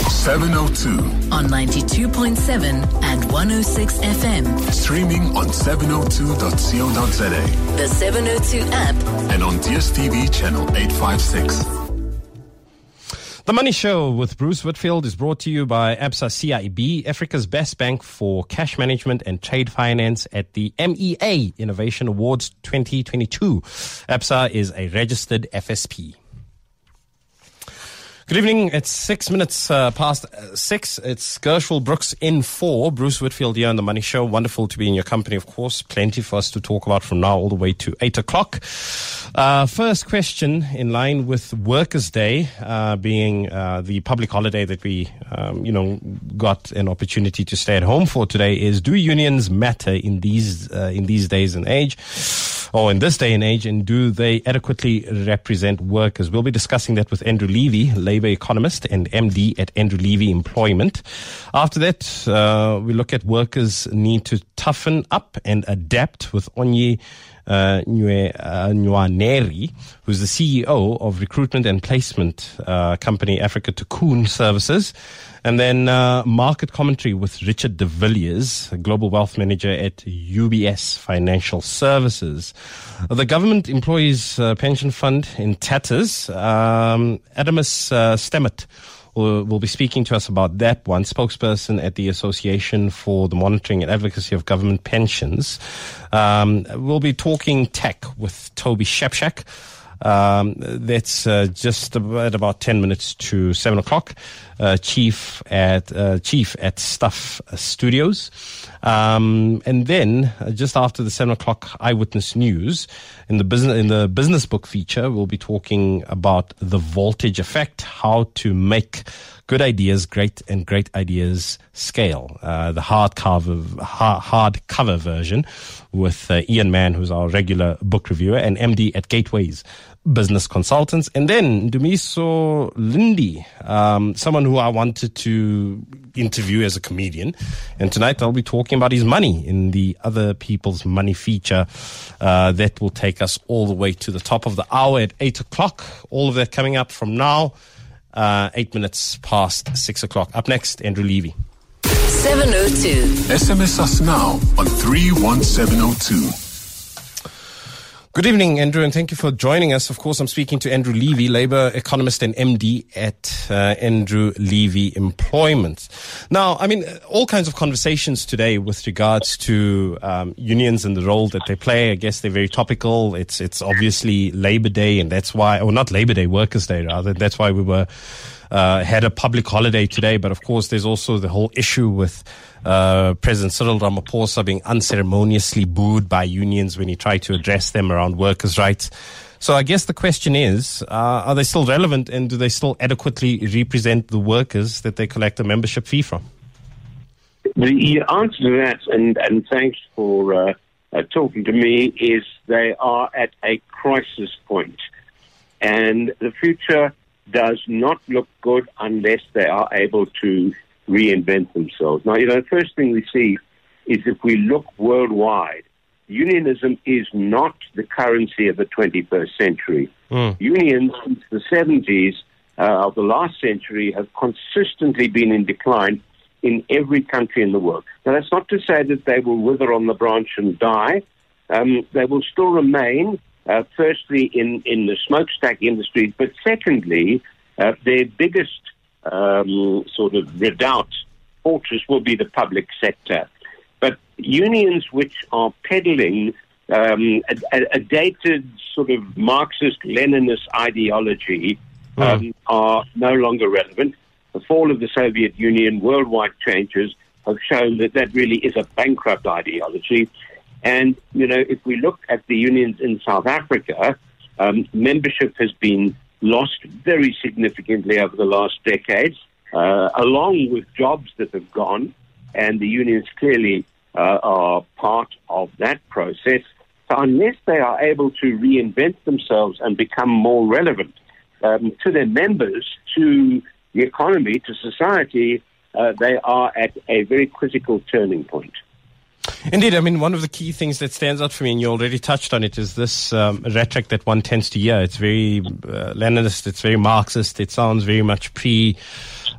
702 on 92.7 and 106 FM. Streaming on 702.co.za. The 702 app. And on DSTV channel 856. The Money Show with Bruce Whitfield is brought to you by Absa CIB, Africa's best bank for cash management and trade finance at the MEA Innovation Awards 2022. Absa is a registered FSP. Good evening. It's 6 minutes past 6. It's Gershwell Brooks in 4. Bruce Whitfield here on The Money Show. Wonderful to be in your company, of course. Plenty for us to talk about from now all the way to 8 o'clock. First question, in line with Workers' Day being the public holiday that we, got an opportunity to stay at home for today, is: do unions matter in these days and age, or in this day and age, and do they adequately represent workers? We'll be discussing that with Andrew Levy, Labour economist and MD at Andrew Levy Employment. After that, we look at workers' need to toughen up and adapt with Onye Nwaneri, who's the CEO of recruitment and placement company Africa Cocoon Services. And then market commentary with Richard de Villiers, Global Wealth Manager at UBS Financial Services. The Government Employees Pension Fund in tatters. Adamus Stemmet will be speaking to us about that one, spokesperson at the Association for the Monitoring and Advocacy of Government Pensions. We'll be talking tech with Toby Shepshak. That's just at about 10 minutes to 7 o'clock. Chief at Stuff Studios. And then just after the 7 o'clock Eyewitness News, in the business book feature, we'll be talking about the voltage effect, how to make good ideas great and great ideas scale. The hardcover version with Ian Mann, who's our regular book reviewer and MD at Gateways Business Consultants. And then Dumiso Lindy, someone who I wanted to interview as a comedian. And tonight I'll be talking about his money in the Other People's Money feature that will take us all the way to the top of the hour at 8 o'clock. All of that coming up from now, 8 minutes past 6 o'clock. Up next, Andrew Levy. 702. SMS us now on 31702. Good evening, Andrew, and thank you for joining us. Of course, I'm speaking to Andrew Levy, Labour economist and MD at Andrew Levy Employment. Now, I mean, all kinds of conversations today with regards to unions and the role that they play. I guess they're very topical. It's obviously Labour Day, and that's why, or not Labour Day, Workers' Day rather. That's why we had a public holiday today. But of course, there's also the whole issue with President Cyril Ramaphosa being unceremoniously booed by unions when he tried to address them around workers' rights. So I guess the question is, are they still relevant, and do they still adequately represent the workers that they collect a membership fee from? The answer to that, and thanks for talking to me, is they are at a crisis point. And the future does not look good unless they are able to reinvent themselves. Now, the first thing we see is if we look worldwide, unionism is not the currency of the 21st century. Unions since the 70s of the last century have consistently been in decline in every country in the world. Now, that's not to say that they will wither on the branch and die. They will still remain, firstly, in the smokestack industries, but secondly, their biggest sort of redoubt fortress will be the public sector. But unions which are peddling a dated sort of Marxist-Leninist ideology are no longer relevant. The fall of the Soviet Union, worldwide changes have shown that that really is a bankrupt ideology. And, if we look at the unions in South Africa, membership has been lost very significantly over the last decades, along with jobs that have gone, and the unions clearly are part of that process. So unless they are able to reinvent themselves and become more relevant to their members, to the economy, to society, they are at a very critical turning point. Indeed. I mean, one of the key things that stands out for me, and you already touched on it, is this rhetoric that one tends to hear. It's very Leninist, it's very Marxist, it sounds very much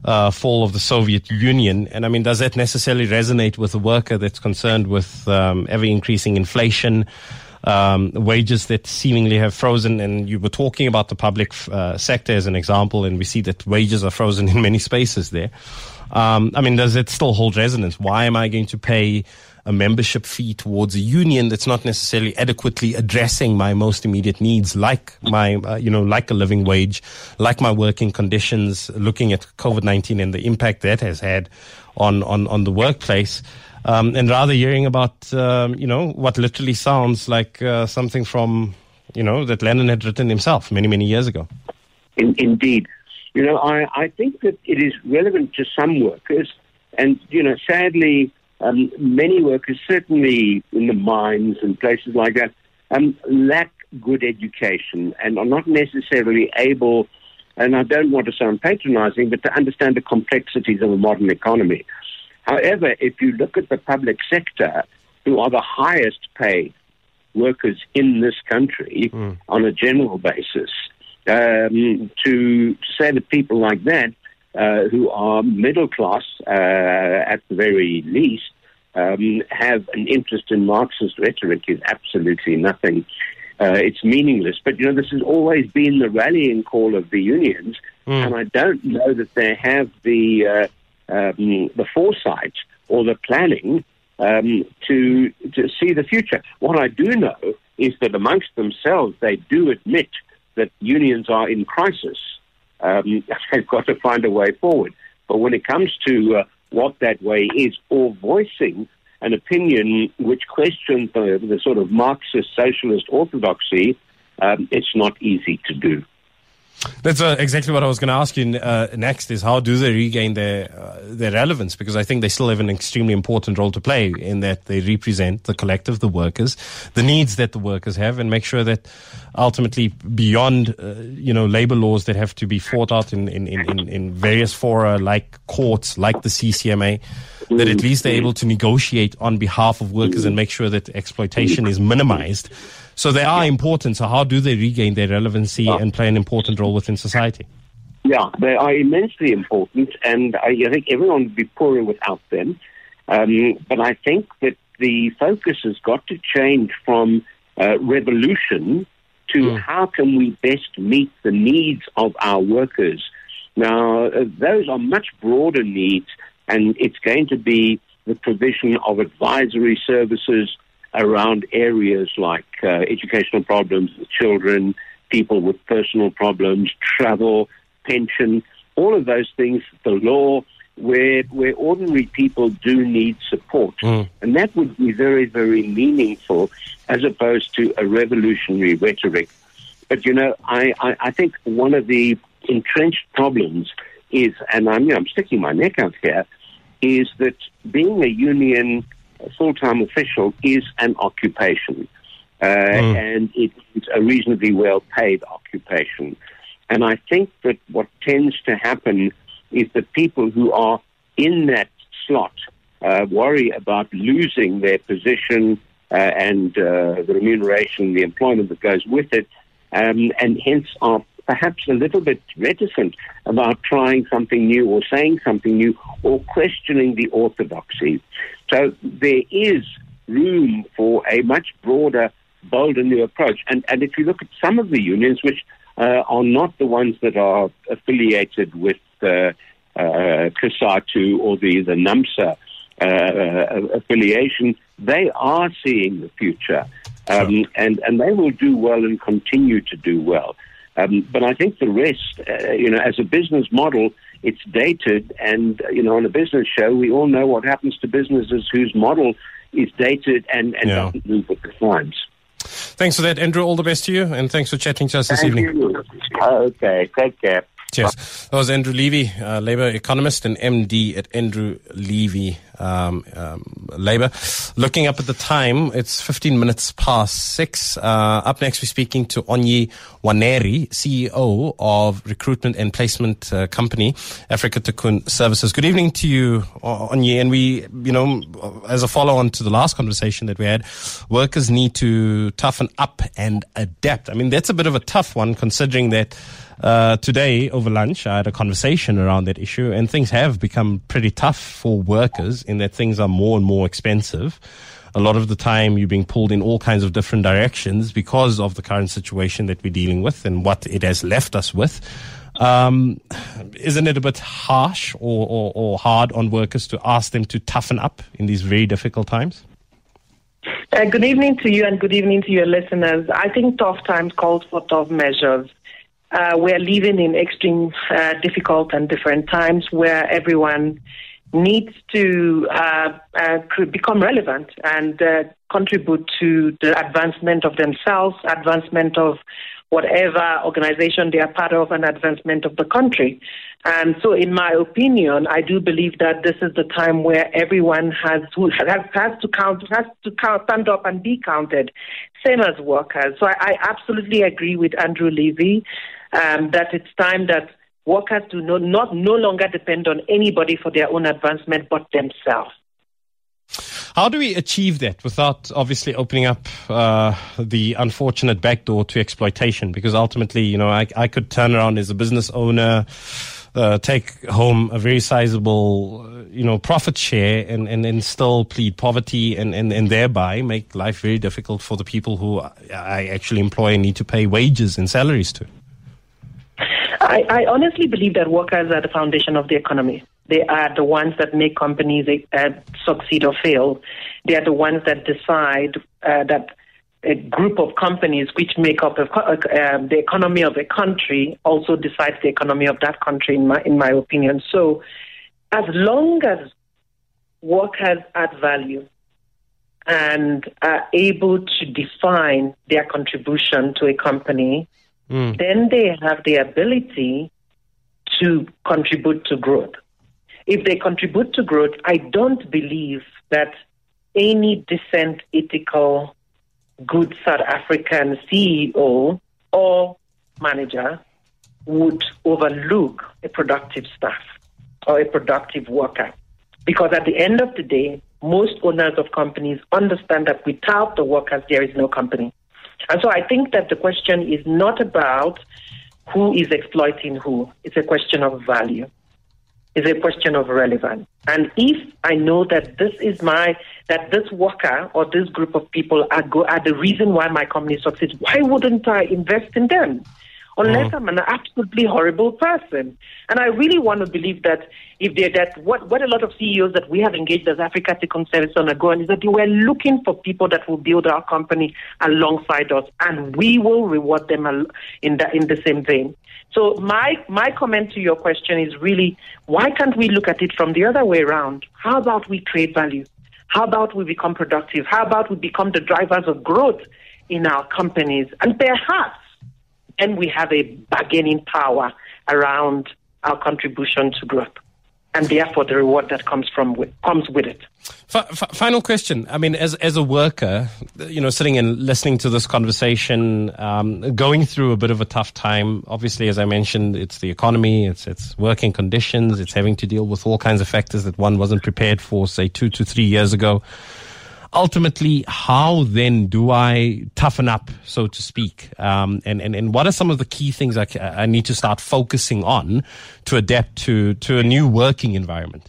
fall of the Soviet Union. And I mean, does that necessarily resonate with a worker that's concerned with ever increasing inflation, wages that seemingly have frozen? And you were talking about the public sector as an example, and we see that wages are frozen in many spaces there. I mean, does it still hold resonance? Why am I going to pay a membership fee towards a union that's not necessarily adequately addressing my most immediate needs, like my, like a living wage, like my working conditions, looking at COVID-19 and the impact that has had on the workplace, and rather hearing about, what literally sounds like something from, that Lennon had written himself many, many years ago. Indeed. I think that it is relevant to some workers, and, sadly, many workers, certainly in the mines and places like that, lack good education and are not necessarily able, and I don't want to sound patronizing, but to understand the complexities of a modern economy. However, if you look at the public sector, who are the highest paid workers in this country on a general basis, to say that people like that, who are middle class at the very least, have an interest in Marxist rhetoric is absolutely nothing. It's meaningless. But, this has always been the rallying call of the unions, and I don't know that they have the foresight or the planning to see the future. What I do know is that amongst themselves they do admit that unions are in crisis. They've got to find a way forward. But when it comes to what that way is, or voicing an opinion which questions the sort of Marxist socialist orthodoxy, it's not easy to do. That's exactly what I was going to ask you next, is how do they regain their relevance? Because I think they still have an extremely important role to play in that they represent the collective, the workers, the needs that the workers have, and make sure that ultimately beyond, labor laws that have to be fought out in various fora like courts, like the CCMA, that at least they're able to negotiate on behalf of workers and make sure that exploitation is minimized. So they are important. So how do they regain their relevancy and play an important role within society? Yeah, they are immensely important, and I think everyone would be poorer without them. But I think that the focus has got to change from revolution to how can we best meet the needs of our workers. Now, those are much broader needs, and it's going to be the provision of advisory services around areas like educational problems with children, people with personal problems, travel, pension, all of those things, the law, where ordinary people do need support. And that would be very, very meaningful as opposed to a revolutionary rhetoric. But, I think one of the entrenched problems is, and I'm sticking my neck out here, is that being a union full-time official is an occupation, and it's a reasonably well-paid occupation. And I think that what tends to happen is that people who are in that slot worry about losing their position and the remuneration, the employment that goes with it, and hence are perhaps a little bit reticent about trying something new or saying something new or questioning the orthodoxy. So there is room for a much broader, bolder new approach. And if you look at some of the unions, which are not the ones that are affiliated with COSATU or the NUMSA affiliation, they are seeing the future. And they will do well and continue to do well. But I think the rest, as a business model, it's dated. And, on a business show, we all know what happens to businesses whose model is dated and doesn't move with the times. Thanks for that, Andrew. All the best to you. And thanks for chatting to us this evening. You. Okay, take care. Cheers. That was Andrew Levy, Labour economist and MD at Andrew Levy Labour. Looking up at the time, it's 15 minutes past 6. Up next, we're speaking to Onyi Waneri, CEO of recruitment and placement company, Africa Tikkun Services. Good evening to you, Onyi. And we, as a follow-on to the last conversation that we had, workers need to toughen up and adapt. I mean, that's a bit of a tough one, considering that today, over lunch, I had a conversation around that issue, and things have become pretty tough for workers in that things are more and more expensive. A lot of the time, you're being pulled in all kinds of different directions because of the current situation that we're dealing with and what it has left us with. Isn't it a bit harsh or hard on workers to ask them to toughen up in these very difficult times? Good evening to you and good evening to your listeners. I think tough times calls for tough measures. We're living in extreme, difficult and different times where everyone needs to become relevant and contribute to the advancement of themselves, advancement of whatever organization they are part of, and advancement of the country. And so, in my opinion, I do believe that this is the time where everyone has to stand up and be counted, same as workers. So I absolutely agree with Andrew Levy that it's time that workers do no longer depend on anybody for their own advancement but themselves. How do we achieve that without obviously opening up the unfortunate backdoor to exploitation? Because ultimately, I could turn around as a business owner, take home a very sizable, profit share and still plead poverty and thereby make life very difficult for the people who I actually employ and need to pay wages and salaries to. I honestly believe that workers are the foundation of the economy. They are the ones that make companies succeed or fail. They are the ones that decide that a group of companies which make up the economy of a country also decides the economy of that country, in my opinion. So as long as workers add value and are able to define their contribution to a company, then they have the ability to contribute to growth. If they contribute to growth, I don't believe that any decent, ethical, good South African CEO or manager would overlook a productive staff or a productive worker. Because at the end of the day, most owners of companies understand that without the workers, there is no company. And so I think that the question is not about who is exploiting who. It's a question of value. It's a question of relevance. And if I know that this worker or this group of people are the reason why my company succeeds, why wouldn't I invest in them? Unless I'm an absolutely horrible person. And I really want to believe that what a lot of CEOs that we have engaged as Africa Tikkun Services on ago is that they were looking for people that will build our company alongside us, and we will reward them in the same vein. So my comment to your question is really, why can't we look at it from the other way around? How about we create value? How about we become productive? How about we become the drivers of growth in our companies? And perhaps then we have a bargaining power around our contribution to growth, and therefore the reward that comes with it. Final question. I mean, as a worker, sitting and listening to this conversation, going through a bit of a tough time. Obviously, as I mentioned, it's the economy, it's working conditions, it's having to deal with all kinds of factors that one wasn't prepared for, say, 2 to 3 years ago. Ultimately, how then do I toughen up, so to speak? And what are some of the key things I need to start focusing on to adapt to a new working environment?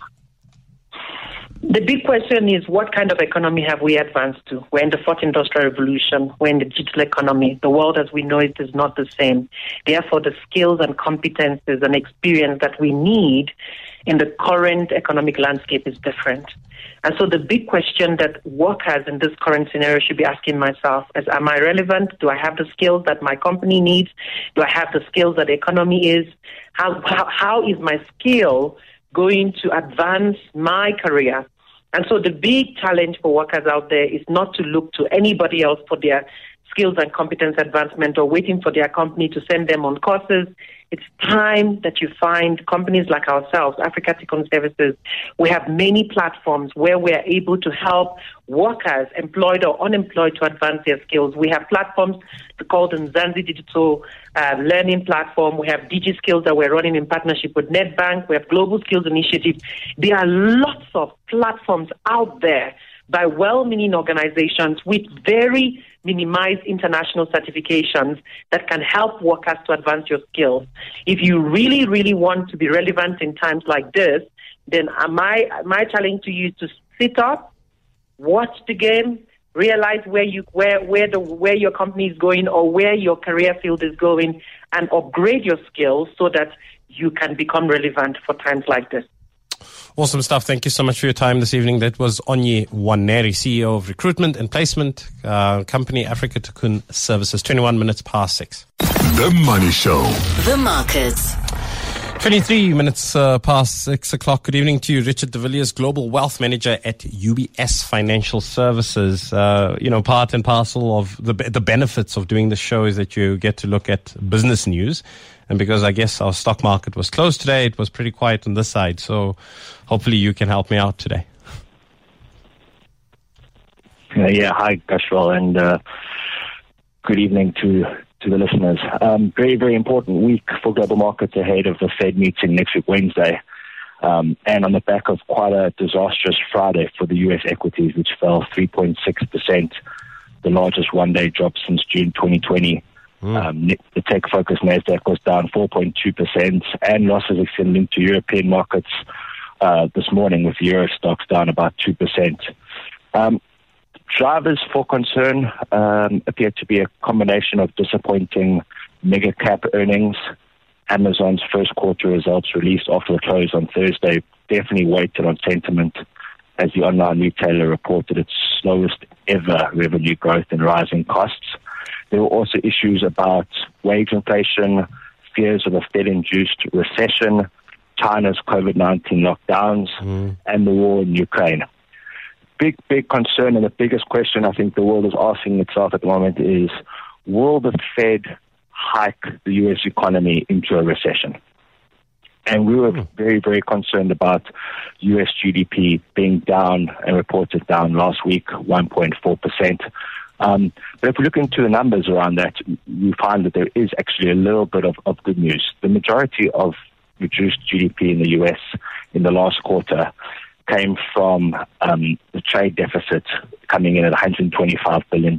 The big question is, what kind of economy have we advanced to? We're in the fourth industrial revolution. We're in the digital economy. The world as we know it is not the same. Therefore, the skills and competences and experience that we need in the current economic landscape is different. And so the big question that workers in this current scenario should be asking myself is, am I relevant? Do I have the skills that my company needs? Do I have the skills that the economy is? How is my skill going to advance my career? And so the big challenge for workers out there is not to look to anybody else for their skills and competence advancement or waiting for their company to send them on courses. It's time that you find companies like ourselves, Africa Ticon Services. We have many platforms where we are able to help workers, employed or unemployed, to advance their skills. We have platforms called Nzansi Digital Learning Platform. We have DigiSkills that we're running in partnership with Nedbank. We have Global Skills Initiative. There are lots of platforms out there by well-meaning organizations with very minimized international certifications that can help workers to advance your skills. If you really, really want to be relevant in times like this, then my challenge to you is to sit up, watch the game, realize where your company is going or where your career field is going, and upgrade your skills so that you can become relevant for times like this. Awesome stuff. Thank you so much for your time this evening. That was Onye Waneri, CEO of Recruitment and Placement Company Africa Ticon Services. 21 minutes past 6. The Money Show. The markets. 23 minutes past 6 o'clock. Good evening to you, Richard de Villiers, Global Wealth Manager at UBS Financial Services. Part and parcel of the benefits of doing the show is that you get to look at business news. And because I guess our stock market was closed today, it was pretty quiet on this side. So hopefully you can help me out today. Hi, Gashwal, and good evening to the listeners. Very, very important week for global markets ahead of the Fed meeting next week, Wednesday. And on the back of quite a disastrous Friday for the U.S. equities, which fell 3.6%, the largest one-day drop since June 2020. The tech-focused Nasdaq was down 4.2%, and losses extending to European markets this morning, with Euro stocks down about 2%. Drivers for concern appear to be a combination of disappointing mega-cap earnings. Amazon's first quarter results released after the close on Thursday definitely weighted on sentiment, as the online retailer reported its slowest ever revenue growth and rising costs. There were also issues about wage inflation, fears of a Fed-induced recession, China's COVID-19 lockdowns, and the war in Ukraine. Big concern, and the biggest question I think the world is asking itself at the moment is, will the Fed hike the U.S. economy into a recession? And we were very, very concerned about U.S. GDP being down and reported down last week, 1.4%. But if we look into the numbers around that, we find that there is actually a little bit of good news. The majority of reduced GDP in the U.S. in the last quarter came from the trade deficit coming in at $125 billion.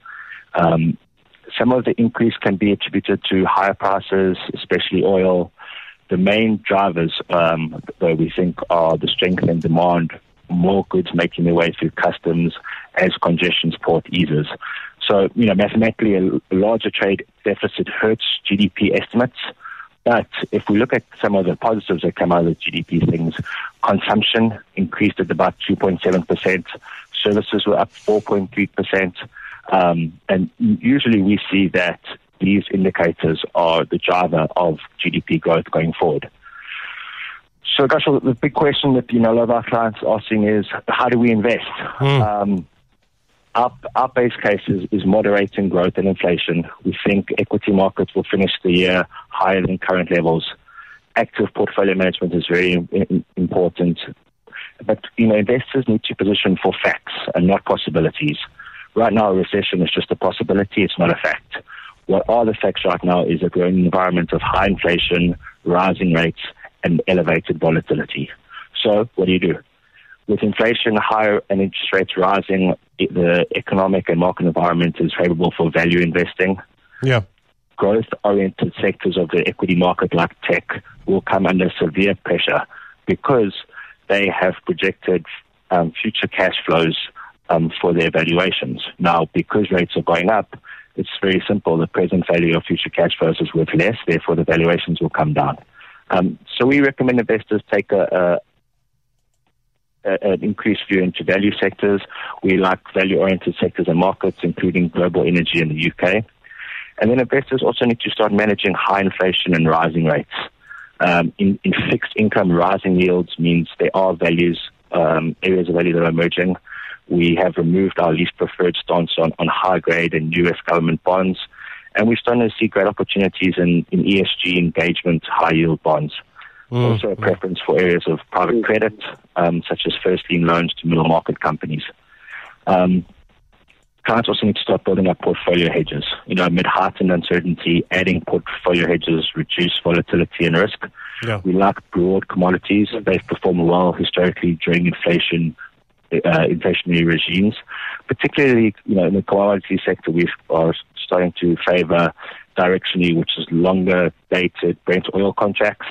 Some of the increase can be attributed to higher prices, especially oil. The main drivers, though, we think are the strength in demand, more goods making their way through customs as congestion support eases. So, mathematically, a larger trade deficit hurts GDP estimates. But if we look at some of the positives that come out of the GDP things, consumption increased at about 2.7%, services were up 4.3%, and usually we see that these indicators are the driver of GDP growth going forward. So, gosh, the big question that a lot of our clients are asking is, how do we invest? Our base case is moderating growth and inflation. We think equity markets will finish the year higher than current levels. Active portfolio management is very important. But, investors need to position for facts and not possibilities. Right now, a recession is just a possibility. It's not a fact. What are the facts right now is that we're in an environment of high inflation, rising rates, and elevated volatility. So what do? With inflation higher and interest rates rising, the economic and market environment is favorable for value investing. Yeah. Growth-oriented sectors of the equity market like tech will come under severe pressure because they have projected future cash flows for their valuations. Now, because rates are going up, it's very simple. The present value of future cash flows is worth less, therefore the valuations will come down. So we recommend investors take an increased view into value sectors. We like value-oriented sectors and markets, including global energy in the UK. And then investors also need to start managing high inflation and rising rates. In fixed income, rising yields means there are areas of value that are emerging. We have removed our least preferred stance on high-grade and U.S. government bonds. And we're starting to see great opportunities in ESG engagement, high-yield bonds. Also a preference for areas of private credit, such as first lien loans to middle market companies. Clients also need to start building up portfolio hedges. Amid heightened uncertainty, adding portfolio hedges reduce volatility and risk. Yeah. We like broad commodities. They've performed well historically during inflationary regimes. Particularly, in the commodity sector, we are starting to favor directionally, which is longer dated Brent oil contracts.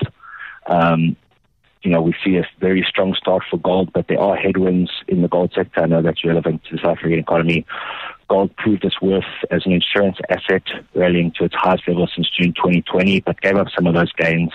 We see a very strong start for gold, but there are headwinds in the gold sector. I know that's relevant to the South African economy. Gold proved its worth as an insurance asset, rallying to its highest level since June 2020, but gave up some of those gains.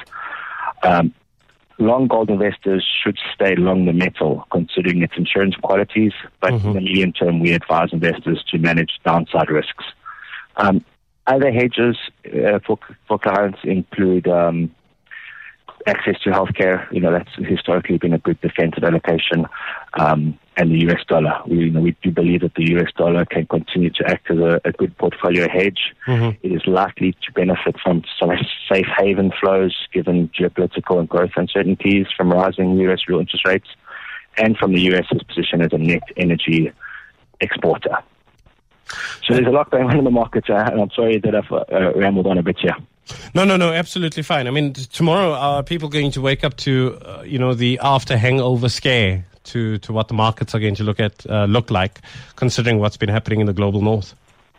Long gold investors should stay long the metal, considering its insurance qualities, but in the medium term, we advise investors to manage downside risks. Other hedges for clients include access to healthcare. That's historically been a good defensive allocation, and the US dollar. We do believe that the US dollar can continue to act as a good portfolio hedge. It is likely to benefit from some safe haven flows given geopolitical and growth uncertainties from rising US real interest rates and from the US's position as a net energy exporter. So there's a lot going on in the market, and I'm sorry that I've rambled on a bit here. No, absolutely fine. I mean, tomorrow are people going to wake up to, the after hangover scare to what the markets are going to look like, considering what's been happening in the global north?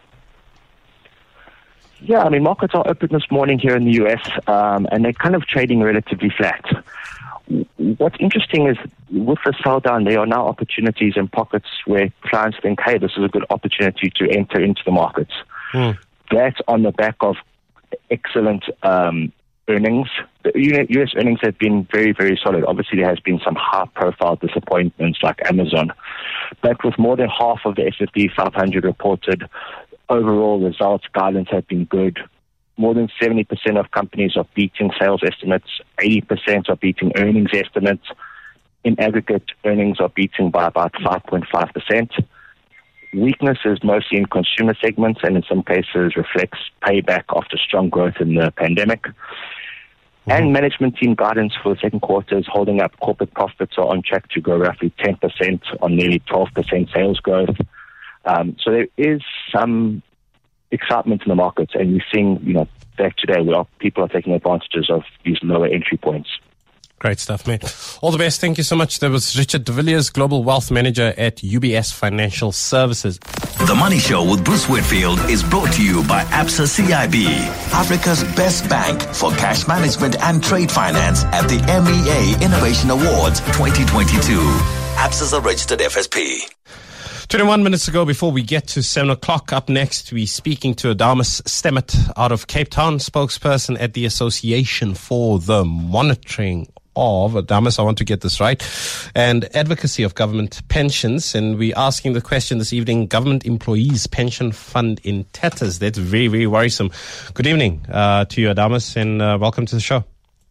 Yeah, I mean, markets are open this morning here in the US, and they're kind of trading relatively flat. What's interesting is with the sell down, there are now opportunities in pockets where clients think, hey, this is a good opportunity to enter into the markets. That's on the back of excellent earnings. The U.S. earnings have been very, very solid. Obviously, there has been some high-profile disappointments like Amazon. But with more than half of the S&P 500 reported, overall results guidance have been good. More than 70% of companies are beating sales estimates. 80% are beating earnings estimates. In aggregate, earnings are beating by about 5.5%. Weakness is mostly in consumer segments and in some cases reflects payback after strong growth in the pandemic. And management team guidance for the second quarter is holding up. Corporate profits are on track to grow roughly 10% on nearly 12% sales growth. So there is some excitement in the markets, and we're seeing, back today where people are taking advantages of these lower entry points. Great stuff, mate. All the best. Thank you so much. That was Richard de Villiers, Global Wealth Manager at UBS Financial Services. The Money Show with Bruce Whitfield is brought to you by Absa CIB, Africa's best bank for cash management and trade finance at the MEA Innovation Awards 2022. Absa's a registered FSP. 21 minutes ago, before we get to 7 o'clock, up next, we're speaking to Adamus Stemmet out of Cape Town, spokesperson at the Association for the Monitoring of, Adamus, I want to get this right, and Advocacy of Government Pensions. And we're asking the question this evening, Government Employees Pension Fund in tatters. That's very, very worrisome. Good evening to you, Adamus, and welcome to the show.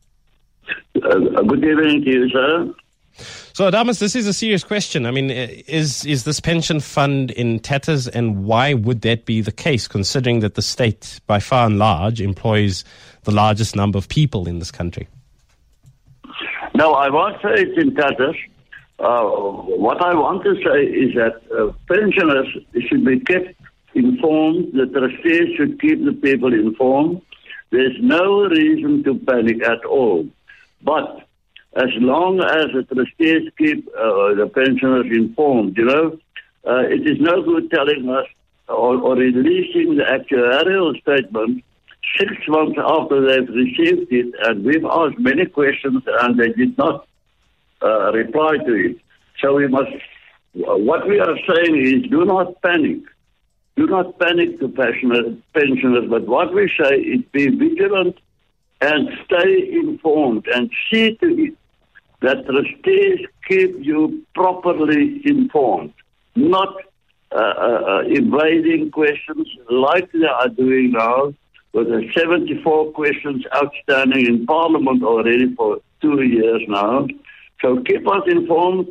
Good evening to you, sir. So, Adamus, this is a serious question. I mean, is this pension fund in tatters, and why would that be the case, considering that the state, by far and large, employs the largest number of people in this country? No, I won't say it's in tatters. What I want to say is that pensioners should be kept informed. The trustees should keep the people informed. There's no reason to panic at all. But as long as the trustees keep the pensioners informed, it is no good telling us or releasing the actuarial statement 6 months after they've received it, and we've asked many questions and they did not reply to it. So what we are saying is do not panic. Do not panic to pensioners, but what we say is be vigilant and stay informed and see to it that trustees keep you properly informed, not evading questions like they are doing now, with the 74 questions outstanding in Parliament already for 2 years now. So keep us informed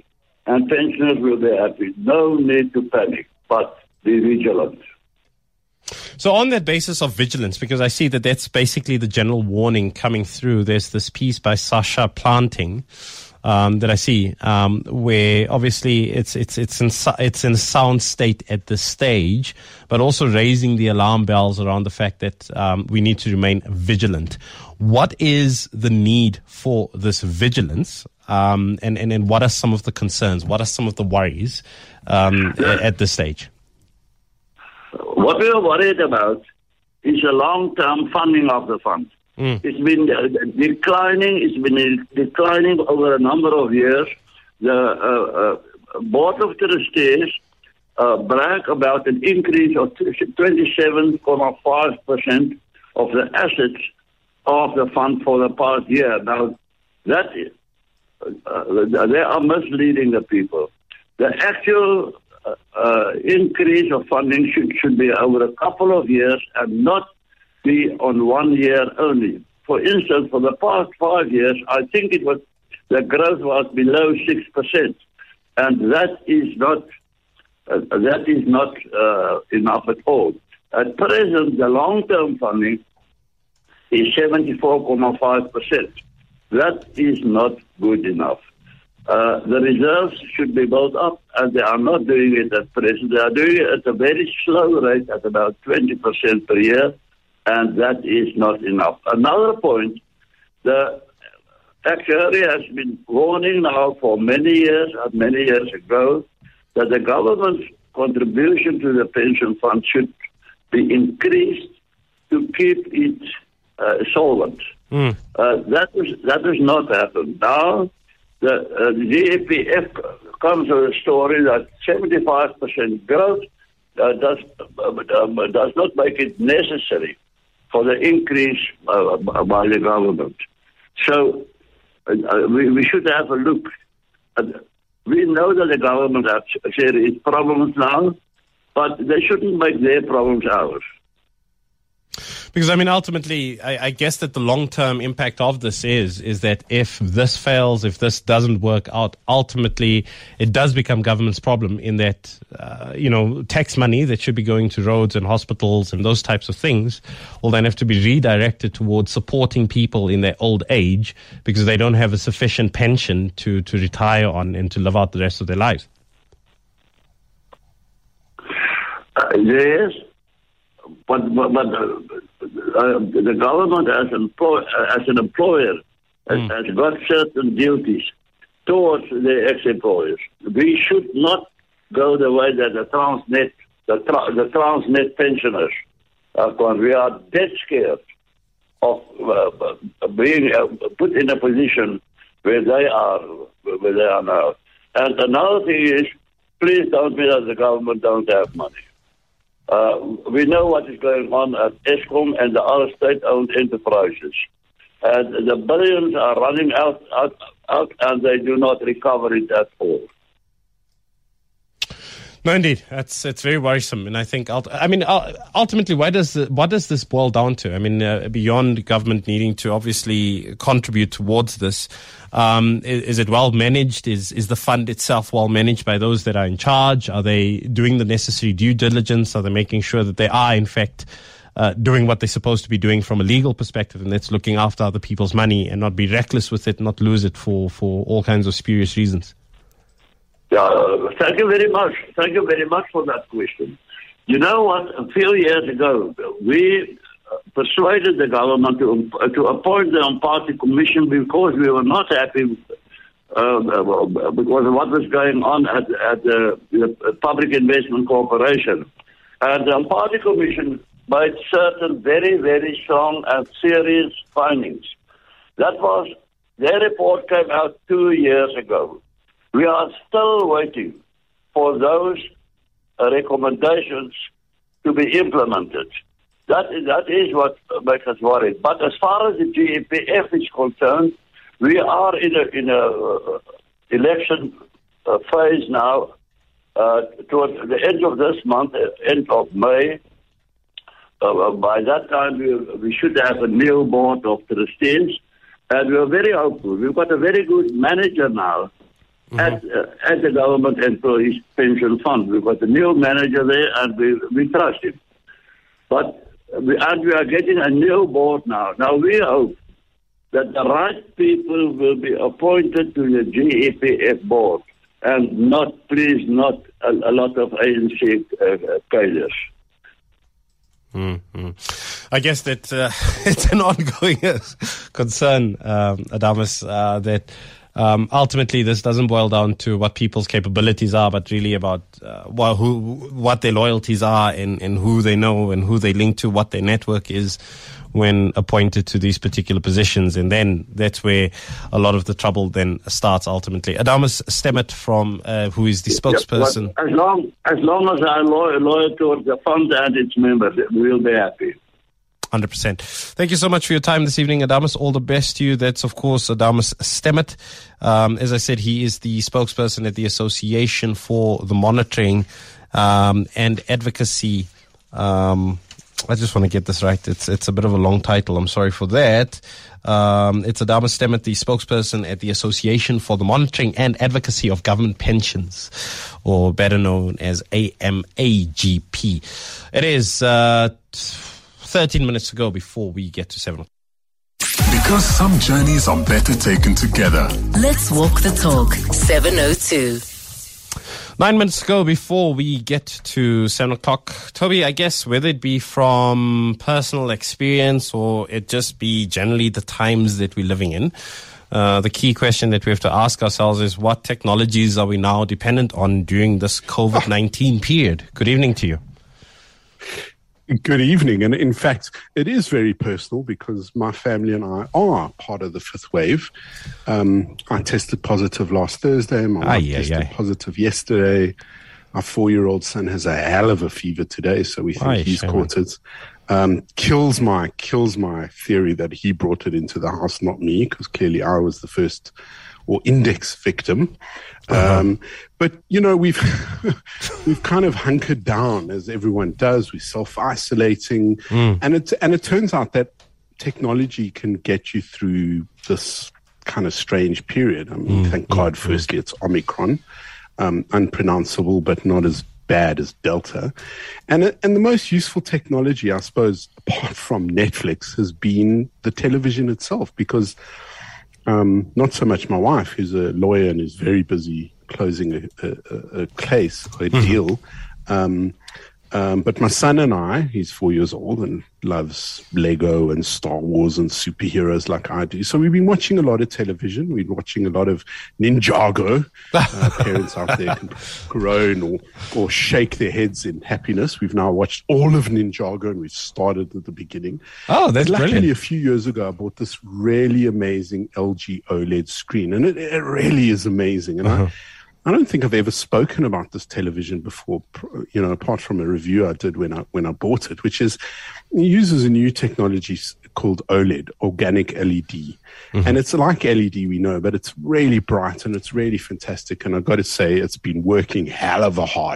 and pensioners will be happy. No need to panic, but be vigilant. So on that basis of vigilance, because I see that that's basically the general warning coming through, there's this piece by Sasha Planting that I see, where obviously it's in a sound state at this stage, but also raising the alarm bells around the fact that we need to remain vigilant. What is the need for this vigilance, and what are some of the concerns? What are some of the worries at this stage? What we are worried about is the long-term funding of the fund. It's been declining. It's been declining over a number of years. The Board of Trustees brag about an increase of 27.5% of the assets of the fund for the past year. Now, that they are misleading the people. The actual increase of funding should be over a couple of years and not be on 1 year only. For instance, for the past 5 years, I think the growth was below 6%, and that is not enough at all. At present, the long-term funding is 74.5%. That is not good enough. The reserves should be built up, and they are not doing it at present. They are doing it at a very slow rate, at about 20% per year, and that is not enough. Another point, the actuary has been warning now for many years ago, that the government's contribution to the pension fund should be increased to keep it solvent. That has not happened. Now, the GEPF comes with a story that 75% growth does not make it necessary for the increase by the government. So we should have a look. We know that the government has serious problems now, but they shouldn't make their problems ours. Because, I mean, ultimately, I guess that the long-term impact of this is that if this fails, if this doesn't work out, ultimately it does become government's problem in that, tax money that should be going to roads and hospitals and those types of things will then have to be redirected towards supporting people in their old age because they don't have a sufficient pension to retire on and to live out the rest of their lives. Yes. But the government as an employer has got certain duties towards the ex-employers. We should not go the way that the Transnet pensioners are gone. We are dead scared of being put in a position where they are now. And another thing is, please don't be that the government don't have money. We know what is going on at Eskom and the other state-owned enterprises. And the billions are running out, and they do not recover it at all. No, indeed, it's very worrisome, and I think ultimately, what does this boil down to? I mean, beyond government needing to obviously contribute towards this, is it well managed? Is the fund itself well managed by those that are in charge? Are they doing the necessary due diligence? Are they making sure that they are in fact doing what they're supposed to be doing from a legal perspective, and that's looking after other people's money and not be reckless with it, not lose it for all kinds of spurious reasons? Yeah, thank you very much. Thank you very much for that question. You know what? A few years ago, we persuaded the government to appoint the Party Commission because we were not happy because of what was going on at the Public Investment Corporation. And the Party Commission made certain very, very strong and serious findings. Their report came out 2 years ago. We are still waiting for those recommendations to be implemented. That is what makes us worried. But as far as the GEPF is concerned, we are in a election phase now. Towards the end of this month, end of May. By that time, we should have a new board of trustees, and we are very hopeful. We've got a very good manager now. at the government employees pension fund. We've got a new manager there, and we trust him. But we are getting a new board now. Now we hope that the right people will be appointed to the GEPF board, and not a lot of ANC failures. I guess that it's an ongoing concern, Adamus, that ultimately this doesn't boil down to what people's capabilities are, but really about what their loyalties are and who they know and who they link to, what their network is when appointed to these particular positions. And then that's where a lot of the trouble then starts ultimately. Adamus Stemmet who is the spokesperson. As long as I'm loyal towards the fund and its members, we'll be happy. 100%. Thank you so much for your time this evening, Adamus. All the best to you. That's, of course, Adamus Stemmet. As I said, he is the spokesperson at the Association for the Monitoring and Advocacy. I just want to get this right. It's a bit of a long title. I'm sorry for that. It's Adamus Stemmet, the spokesperson at the Association for the Monitoring and Advocacy of Government Pensions, or better known as AMAGP. It is 13 minutes to go before we get to 7 o'clock. Because some journeys are better taken together. Let's walk the talk. 7:02. 9 minutes to go before we get to 7 o'clock. Toby, I guess whether it be from personal experience or it just be generally the times that we're living in, the key question that we have to ask ourselves is what technologies are we now dependent on during this COVID-19 period? Good evening to you. Good evening. And in fact, it is very personal because my family and I are part of the fifth wave. I tested positive last Thursday. My wife tested positive yesterday. Our 4-year-old son has a hell of a fever today, so we think he's caught it. Kills my theory that he brought it into the house, not me, because clearly I was the first or index victim. But, you know, we've kind of hunkered down, as everyone does. We're self-isolating. And it turns out that technology can get you through this kind of strange period. I mean, thank God, firstly, it's Omicron, unpronounceable, but not as bad as Delta. And the most useful technology, I suppose, apart from Netflix, has been the television itself, because not so much my wife, who's a lawyer and is very busy closing a case or a deal. But my son and I, he's 4 years old and loves Lego and Star Wars and superheroes like I do. So we've been watching a lot of television. We've been watching a lot of Ninjago. Parents out there can groan or shake their heads in happiness. We've now watched all of Ninjago and we've started at the beginning. Oh, that's luckily, brilliant. A few years ago, I bought this really amazing LG OLED screen, and it really is amazing. And I don't think I've ever spoken about this television before, you know, apart from a review I did when I bought it, which is, it uses a new technology called OLED, organic LED. And it's like LED we know, but it's really bright and it's really fantastic. And I've got to say, it's been working hell of a hard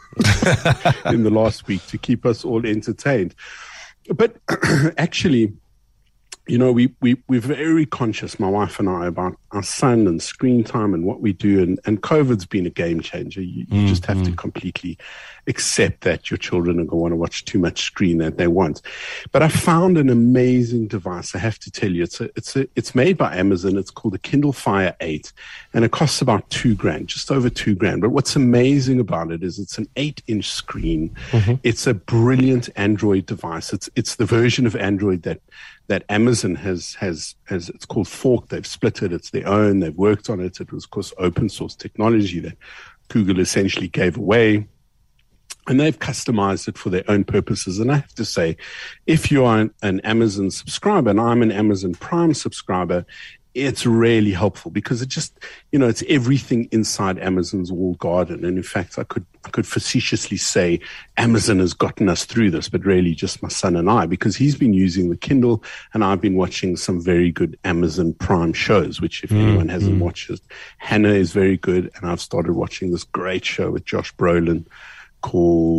in the last week to keep us all entertained. But actually, you know, we're very conscious, my wife and I, about our son and screen time and what we do. And COVID's been a game changer. You just have to completely accept that your children are going to want to watch too much screen that they want. But I found an amazing device. I have to tell you, it's made by Amazon. It's called the Kindle Fire 8, and it costs about $2,000, just over $2,000. But what's amazing about it is it's an 8-inch screen. It's a brilliant Android device. It's the version of Android that Amazon has it's called Fork. They've split it. It's their own. They've worked on it. It was, of course, open source technology that Google essentially gave away. And they've customized it for their own purposes. And I have to say, if you are an Amazon subscriber, and I'm an Amazon Prime subscriber, it's really helpful because it just, you know, it's everything inside Amazon's walled garden. And in fact, I could facetiously say Amazon has gotten us through this, but really just my son and I, because he's been using the Kindle and I've been watching some very good Amazon Prime shows, which if anyone hasn't watched it, Hannah is very good. And I've started watching this great show with Josh Brolin called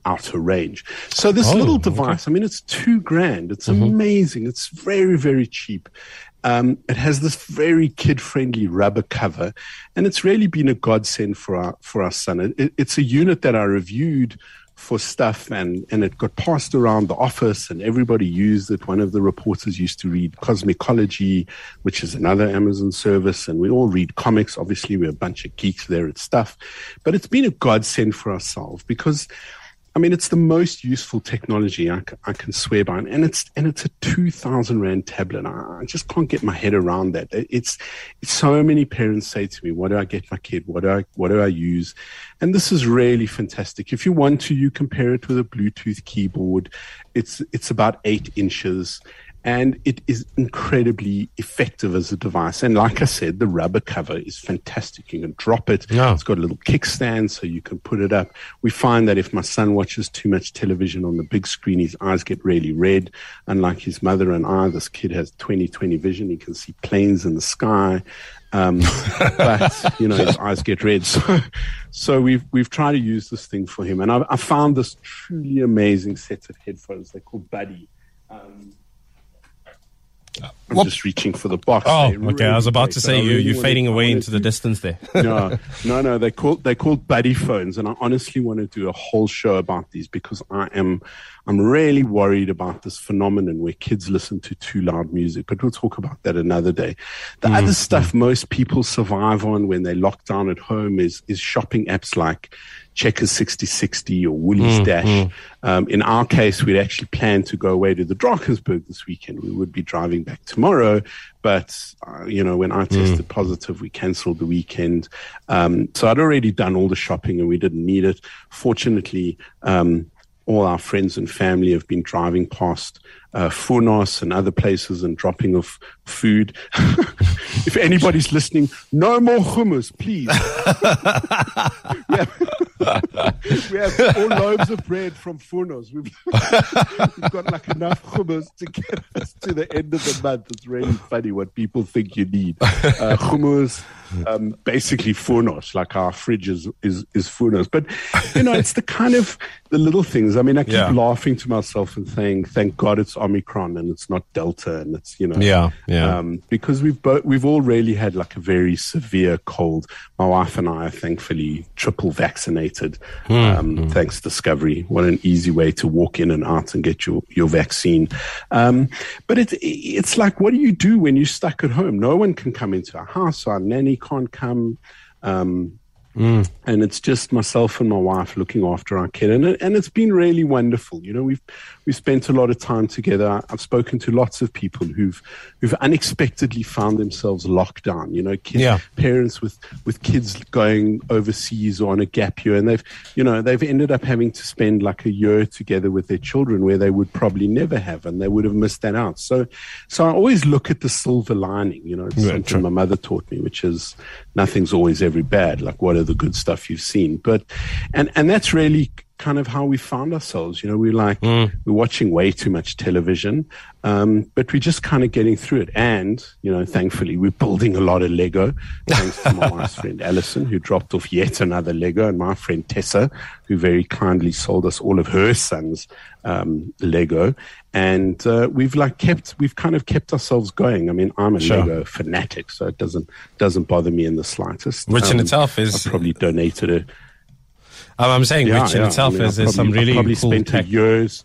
outer range. So this little device, I mean, it's $2,000. It's amazing. It's very, very cheap. It has this very kid-friendly rubber cover, and it's really been a godsend for our son. It's a unit that I reviewed for stuff, and it got passed around the office, and everybody used it. One of the reporters used to read Cosmicology, which is another Amazon service, and we all read comics. Obviously, we're a bunch of geeks there at stuff, but it's been a godsend for ourselves because, I mean, it's the most useful technology I can swear by, and it's a 2,000 Rand tablet. I just can't get my head around that. It's so many parents say to me, "What do I get my kid? What do I use?" And this is really fantastic. If you want to, you compare it with a Bluetooth keyboard. It's about 8 inches. And it is incredibly effective as a device. And like I said, the rubber cover is fantastic. You can drop it. Yeah. It's got a little kickstand so you can put it up. We find that if my son watches too much television on the big screen, his eyes get really red. Unlike his mother and I, this kid has 20/20 vision. He can see planes in the sky. But, you know, his eyes get red. So we've tried to use this thing for him. And I found this truly amazing set of headphones. They're called Buddy. I'm just reaching for the box. Oh, okay. Really I was about to say you're fading away into the distance there. No. They're called Buddy phones, and I honestly want to do a whole show about these because I'm really worried about this phenomenon where kids listen to too loud music. But we'll talk about that another day. The other stuff most people survive on when they lock down at home is shopping apps like Checkers 6060 or Woolies Dash. In our case, we'd actually planned to go away to the Drakensberg this weekend. We would be driving back tomorrow, but when I tested positive, we cancelled the weekend. So I'd already done all the shopping and we didn't need it. Fortunately, all our friends and family have been driving past Funos and other places and dropping off food. If anybody's listening, no more hummus, please. We have 4 loaves of bread from Funos. We've got like enough hummus to get us to the end of the month. It's really funny what people think you need. Hummus, basically Funos, like our fridge is Funos. But, it's the kind of the little things. I mean, I keep laughing to myself and saying, thank God it's Omicron and it's not Delta, and it's because we've all really had like a very severe cold. My wife and I are thankfully triple vaccinated, thanks Discovery. What an easy way to walk in and out and get your vaccine. But it's like, what do you do when you're stuck at home? No one can come into our house. Our nanny can't come. And it's just myself and my wife looking after our kid, and it's been really wonderful. We've spent a lot of time together. I've spoken to lots of people who've unexpectedly found themselves locked down. Parents with kids going overseas or on a gap year, and they've ended up having to spend like a year together with their children where they would probably never have, and they would have missed that out. So I always look at the silver lining. It's something my mother taught me, which is nothing's always every bad. Like, what are the good stuff you've seen? But and that's really kind of how we found ourselves. We're watching way too much television, but we're just kind of getting through it. And thankfully we're building a lot of Lego, thanks to my wife's friend Alison, who dropped off yet another Lego, and my friend Tessa, who very kindly sold us all of her son's Lego. And we've kind of kept ourselves going. I mean, I'm a Lego fanatic, so it doesn't bother me in the slightest. Which in itself is, I've probably donated it. I'm saying, which in itself is some really probably cool spent tech. years.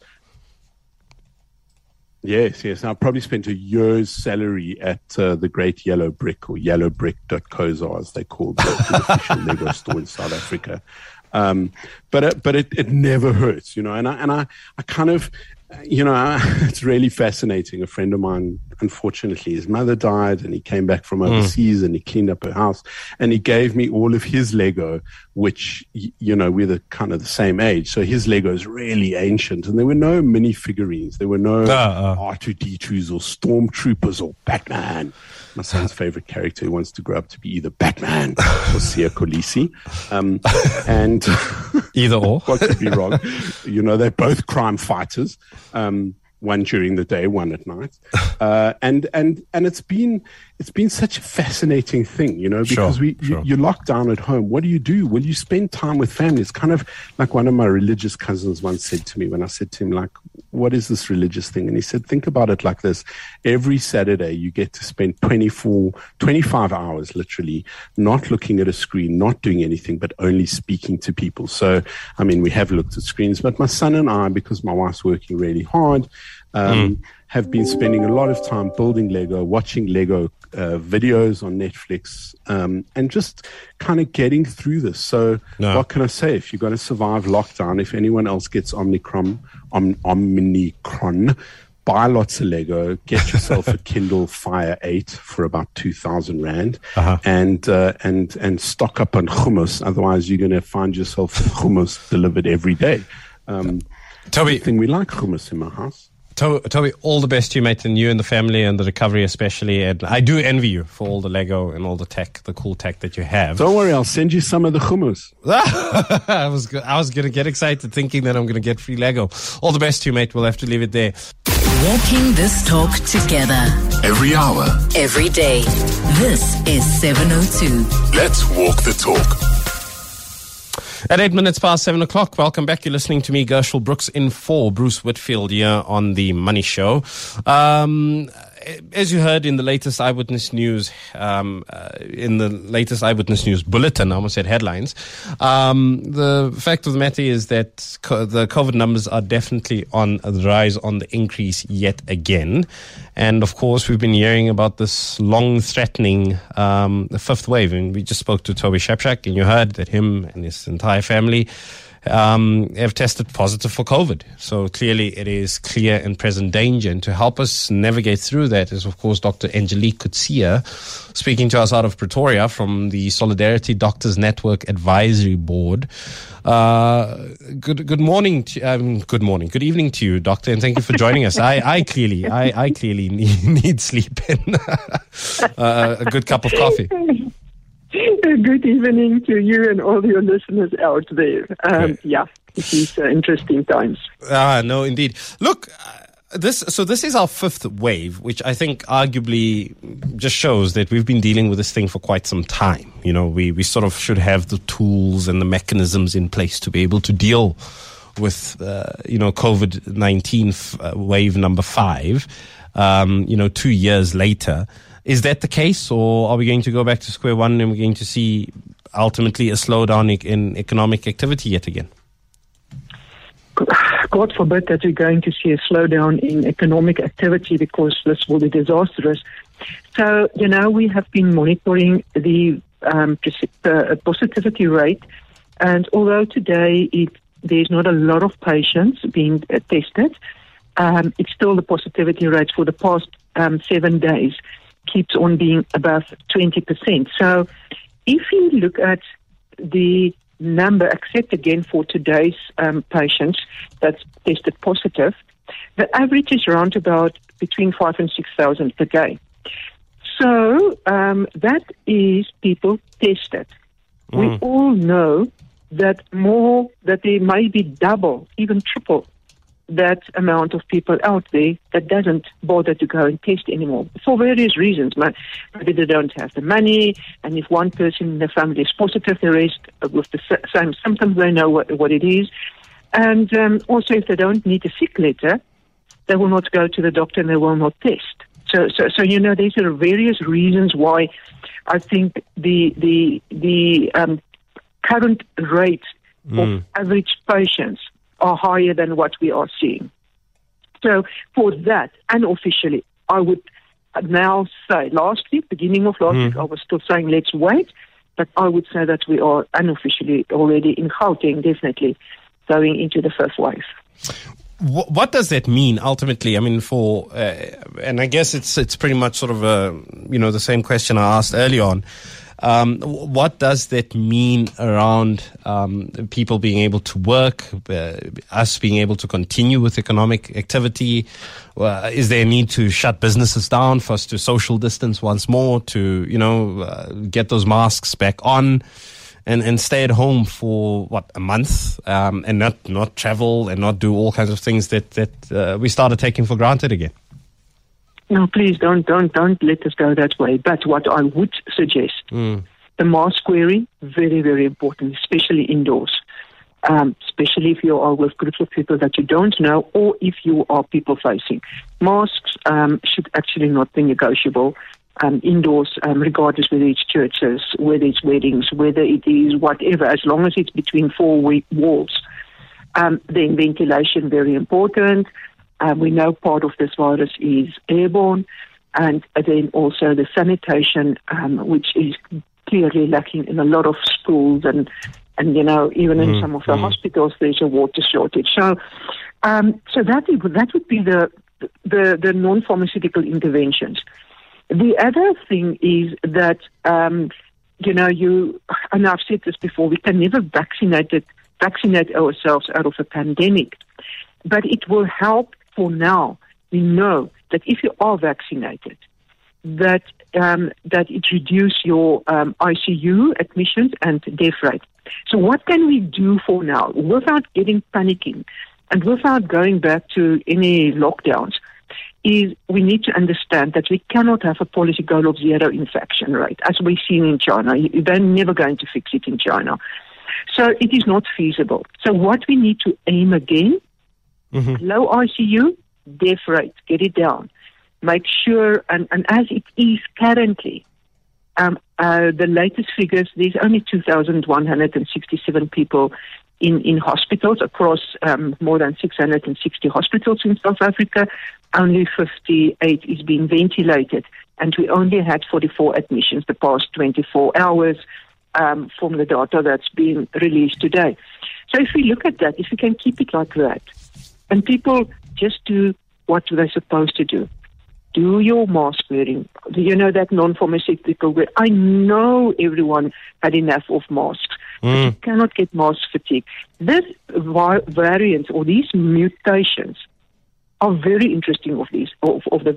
Yes. I probably spent a year's salary at the Great Yellow Brick, or yellowbrick.co.za, as they call the official Lego store in South Africa. But it never hurts, and I kind of, it's really fascinating. A friend of mine, unfortunately, his mother died, and he came back from overseas and he cleaned up her house, and he gave me all of his Lego, which, we're the kind of the same age. So his Lego is really ancient, and there were no mini figurines. There were no R2-D2s or Stormtroopers or Batman. My son's favorite character, who wants to grow up to be either Batman or Siya Kolisi. And either or. what could be wrong? They're both crime fighters. one during the day, one at night, and it's been such a fascinating thing, because you're locked down at home. What do? Well, you spend time with family. It's kind of like one of my religious cousins once said to me when I said to him, like, what is this religious thing? And he said, think about it like this: every Saturday you get to spend 25 hours literally not looking at a screen, not doing anything, but only speaking to people. So, I mean, we have looked at screens, but my son and I, because my wife's working really hard, have been spending a lot of time building Lego, watching Lego videos on Netflix, and just kind of getting through this. So what can I say? If you're going to survive lockdown, if anyone else gets Omicron, buy lots of Lego, get yourself a Kindle Fire 8 for about 2,000 Rand, and stock up on hummus. Otherwise, you're going to find yourself hummus delivered every day. Toby, we like hummus in my house. Toby, all the best to you, mate, and you and the family and the recovery especially. And I do envy you for all the Lego and all the tech, the cool tech that you have. Don't worry, I'll send you some of the hummus. I was going to get excited thinking that I'm going to get free Lego. All the best to you, mate. We'll have to leave it there. Walking this talk together. Every hour. Every day. This is 702. Let's walk the talk. At 8 minutes past 7 o'clock, welcome back. You're listening to me, Gershwell Brooks, in for Bruce Whitfield here on The Money Show. As you heard in the latest Eyewitness News, bulletin, I almost said headlines, the fact of the matter is that the COVID numbers are definitely on the rise, on the increase yet again. And of course, we've been hearing about this long-threatening fifth wave. And we just spoke to Toby Shapshak, and you heard that him and his entire family have tested positive for COVID. So clearly it is clear and present danger. And to help us navigate through that is, of course, Dr. Angelique Coetzee, speaking to us out of Pretoria from the Solidarity Doctors Network Advisory Board. Good morning. Good evening to you, Doctor, and thank you for joining us. I clearly need sleep and a good cup of coffee. Good evening to you and all your listeners out there. Yeah, it is interesting times. No, indeed. Look, this is our fifth wave, which I think arguably just shows that we've been dealing with this thing for quite some time. We sort of should have the tools and the mechanisms in place to be able to deal with, COVID-19 wave number 5, 2 years later. Is that the case, or are we going to go back to square one and we're going to see ultimately a slowdown in economic activity yet again? God forbid that we're going to see a slowdown in economic activity, because this will be disastrous. So, we have been monitoring the positivity rate, and although today there's not a lot of patients being tested, it's still the positivity rates for the past 7 days keeps on being above 20%. So if you look at the number, except again for today's patients that's tested positive, the average is around about between 5,000 and 6,000 per day. So that is people tested. We all know that there may be double, even triple that amount of people out there that doesn't bother to go and test anymore for various reasons. Maybe they don't have the money, and if one person in the family is positive, the rest with the same symptoms, they know what it is. And also, if they don't need a sick letter, they will not go to the doctor and they will not test. So these are various reasons why I think the current rate of average patients are higher than what we are seeing. So for that, unofficially, I would now say, beginning of last week, I was still saying let's wait, but I would say that we are unofficially already in Gauteng, definitely going into the first wave. What does that mean ultimately? I mean, and I guess it's pretty much sort of the same question I asked earlier on. What does that mean around people being able to work, us being able to continue with economic activity? Is there a need to shut businesses down for us to social distance once more, to get those masks back on? and stay at home for a month, and not travel and not do all kinds of things that we started taking for granted again. No, please don't let us go that way. But what I would suggest, the mask wearing, very, very important, especially indoors. Especially if you are with groups of people that you don't know, or if you are people-facing. Masks should actually not be negotiable indoors, regardless whether it's churches, whether it's weddings, whether it is whatever, as long as it's between four walls. Then ventilation, very important. We know part of this virus is airborne, and then also the sanitation, which is clearly lacking in a lot of schools and even in some of the hospitals, there's a water shortage. So that would be the non-pharmaceutical interventions. The other thing is that and I've said this before, we can never vaccinate ourselves out of a pandemic, but it will help for now. We know that if you are vaccinated, that it reduces your ICU admissions and death rate. So what can we do for now without getting panicking and without going back to any lockdowns is we need to understand that we cannot have a policy goal of zero infection rate, as we've seen in China. They're never going to fix it in China. So it is not feasible. So what we need to aim again, low ICU, death rate, get it down. Make sure, and as it is currently, the latest figures, there's only 2,167 people in hospitals across more than 660 hospitals in South Africa. Only 58 is being ventilated, and we only had 44 admissions the past 24 hours from the data that's being released today. So if we look at that, if we can keep it like that, and people just do what they're supposed to do, do your mask wearing, that non-pharmaceutical wear. I know everyone had enough of masks, but you cannot get mask fatigue. This variant or these mutations are very interesting of the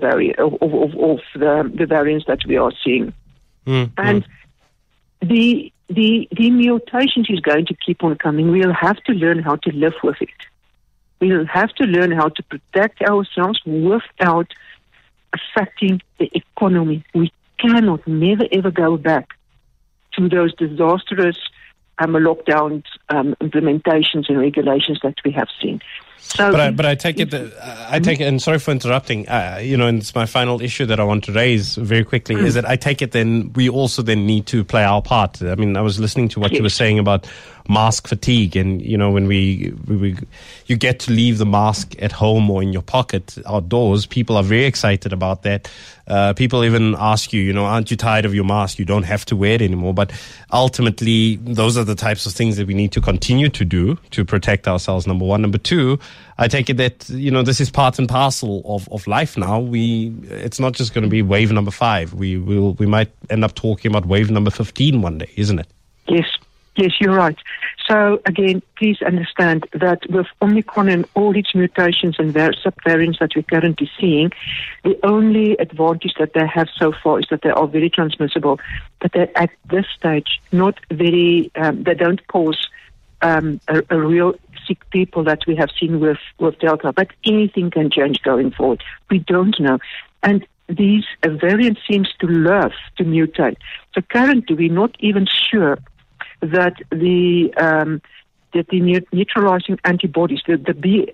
variants that we are seeing. And the mutations is going to keep on coming. We'll have to learn how to live with it. We'll have to learn how to protect ourselves without affecting the economy. We cannot never ever go back to those disastrous lockdowns, implementations and regulations that we have seen. So, but I take it, and sorry for interrupting, and it's my final issue that I want to raise very quickly, is that I take it then we also then need to play our part. I mean, I was listening to what you were saying about mask fatigue, and, when you get to leave the mask at home or in your pocket outdoors, people are very excited about that. People even ask you, aren't you tired of your mask? You don't have to wear it anymore. But ultimately, those are the types of things that we need to continue to do to protect ourselves, number one. Number two, I take it that, this is part and parcel of life now. It's not just going to be wave number 5. We might end up talking about wave number 15 one day, isn't it? Yes, you're right. So again, please understand that with Omicron and all its mutations and subvariants that we're currently seeing, the only advantage that they have so far is that they are very transmissible, but they're at this stage not very, they don't cause a real sick people that we have seen with Delta. But anything can change going forward. We don't know. And these variants seems to love to mutate. So currently we're not even sure that the neutralizing antibodies, the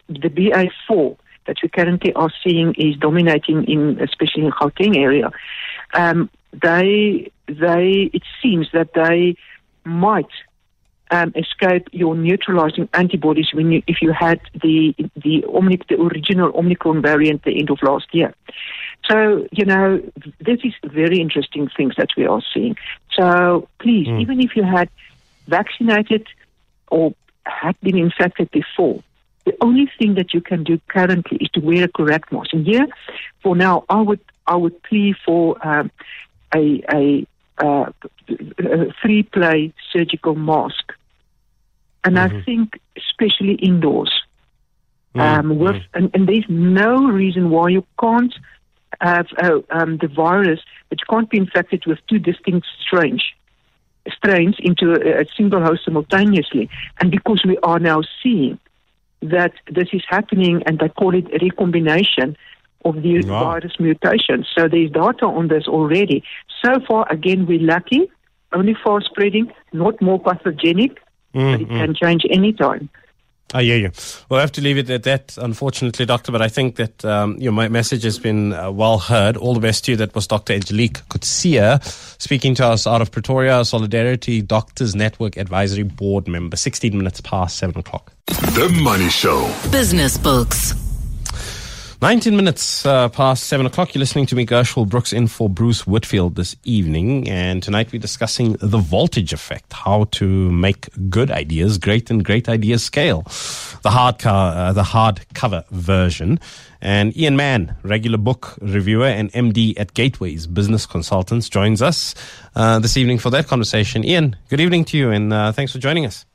BA4 that we currently are seeing is dominating especially in Gauteng area. It seems that they might escape your neutralizing antibodies if you had the original Omicron variant the end of last year. So, this is very interesting things that we are seeing. So please, even if you had vaccinated or had been infected before, the only thing that you can do currently is to wear a correct mask. And here, for now, I would plea for a 3-play surgical mask. And I think especially indoors, and there's no reason why you can't have the virus, which can't be infected with 2 distinct strains. strains into a single host simultaneously. And because we are now seeing that this is happening, and they call it recombination of the virus mutation. So there's data on this already. So far, again, we're lucky, only fast spreading, not more pathogenic, but it can change any time. I hear you. We'll have to leave it at that, unfortunately, Doctor, but I think that my message has been well heard. All the best to you. That was Dr. Angelique Coetzee speaking to us out of Pretoria, Solidarity Doctors Network Advisory Board member. 16 minutes past 7 o'clock. The Money Show. Business Books. 19 minutes past 7 o'clock. You're listening to me, Gershwell Brooks, in for Bruce Whitfield this evening. And tonight we're discussing the voltage effect, how to make good ideas great and great ideas scale. The hardcover version. And Ian Mann, regular book reviewer and MD at Gateways Business Consultants, joins us this evening for that conversation. Ian, good evening to you, and thanks for joining us.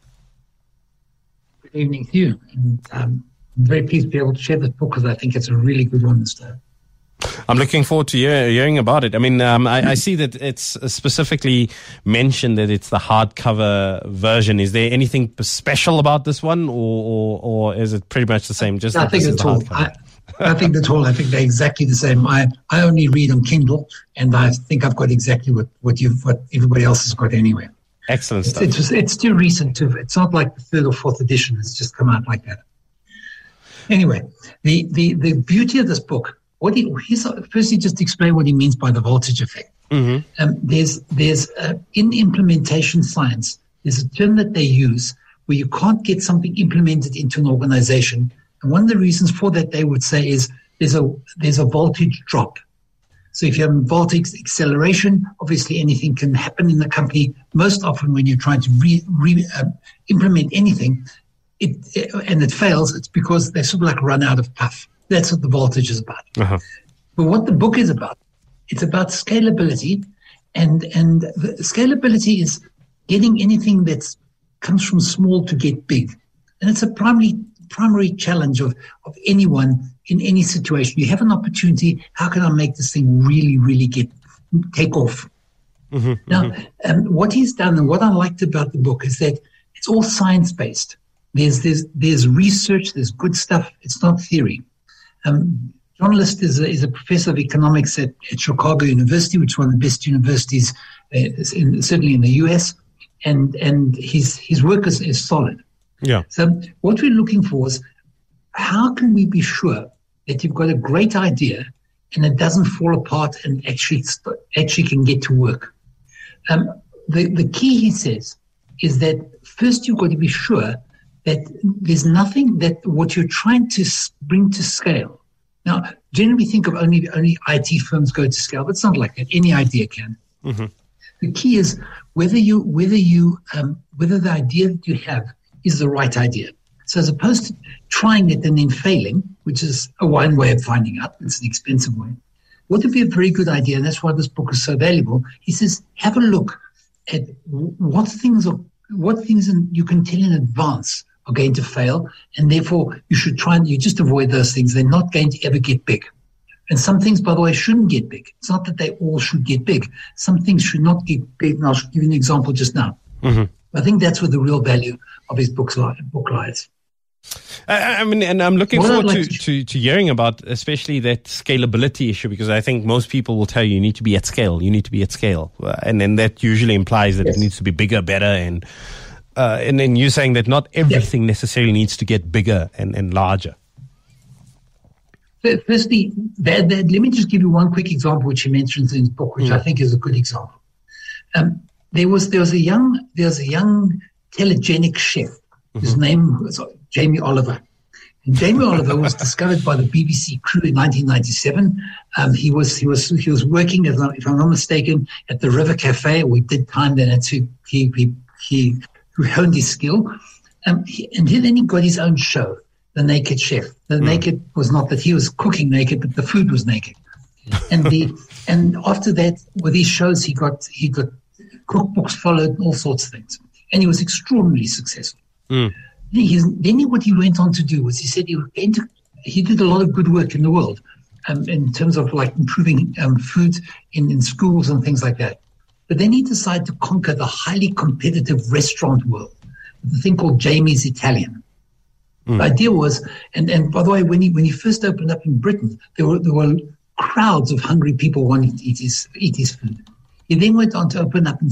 Good evening to you. And, I'm very pleased to be able to share this book because I think it's a really good one this time. I'm looking forward to hearing about it. I mean, I see that it's specifically mentioned that it's the hardcover version. Is there anything special about this one, or is it pretty much the same? Just I think it's all. I think that's all. I think they're exactly the same. I only read on Kindle, and I think I've got exactly what everybody else has got anyway. Excellent stuff. It's too recent too. It's not like the third or fourth edition. It's just come out like that. Anyway, the beauty of this book, firstly just explain what he means by the voltage effect. There's in implementation science, there's a term that they use where you can't get something implemented into an organization. And one of the reasons for that, they would say, is there's a voltage drop. So if you have voltage acceleration, obviously anything can happen in the company. Most often when you're trying to implement anything, and it fails, it's because they sort of like run out of puff. That's what the voltage is about. But what the book is about, it's about scalability, and the scalability is getting anything that comes from small to get big. And it's a primary challenge of anyone in any situation. You have an opportunity, how can I make this thing really, really take off? Now, what he's done and what I liked about the book is that it's all science-based. There's research, there's good stuff. It's not theory. John List is a professor of economics at Chicago University, which is one of the best universities, certainly in the US, and his work is solid. Yeah. So what we're looking for is how can we be sure that you've got a great idea and it doesn't fall apart and actually can get to work. The key, he says, is that first you've got to be sure that there's nothing that what you're trying to bring to scale. Now, generally think of only IT firms go to scale, but it's not like that. Any idea can. The key is whether the idea that you have is the right idea. So as opposed to trying it and then failing, which is one way of finding out, it's an expensive way. What would be a very good idea, and that's why this book is so valuable, he says, have a look at what things you can tell in advance are going to fail, and therefore you just avoid those things. They're not going to ever get big. And some things, by the way, shouldn't get big. It's not that they all should get big. Some things should not get big, and I'll give you an example just now. I think that's where the real value of his book lies. I mean, and I'm looking forward to hearing about especially that scalability issue, because I think most people will tell you need to be at scale. You need to be at scale. And then that usually implies that it needs to be bigger, better, and then you're saying that not everything necessarily needs to get bigger and larger. Firstly, let me just give you one quick example which he mentions in his book, which I think is a good example. There was a young telegenic chef. His name was Jamie Oliver. And Jamie Oliver was discovered by the BBC crew in 1997. He was working, if I'm not mistaken, at the River Cafe. We did time then he honed his skill. And then he got his own show, The Naked Chef. The naked was not that he was cooking naked, but the food was naked. And after that, with these shows, he got cookbooks followed, all sorts of things, and he was extraordinarily successful. Then what he went on to do was he said he did a lot of good work in the world, in terms of like improving food in schools and things like that. But then he decided to conquer the highly competitive restaurant world, the thing called Jamie's Italian. The idea was, and by the way, when he first opened up in Britain, there were crowds of hungry people wanting to eat his food. He then went on to open up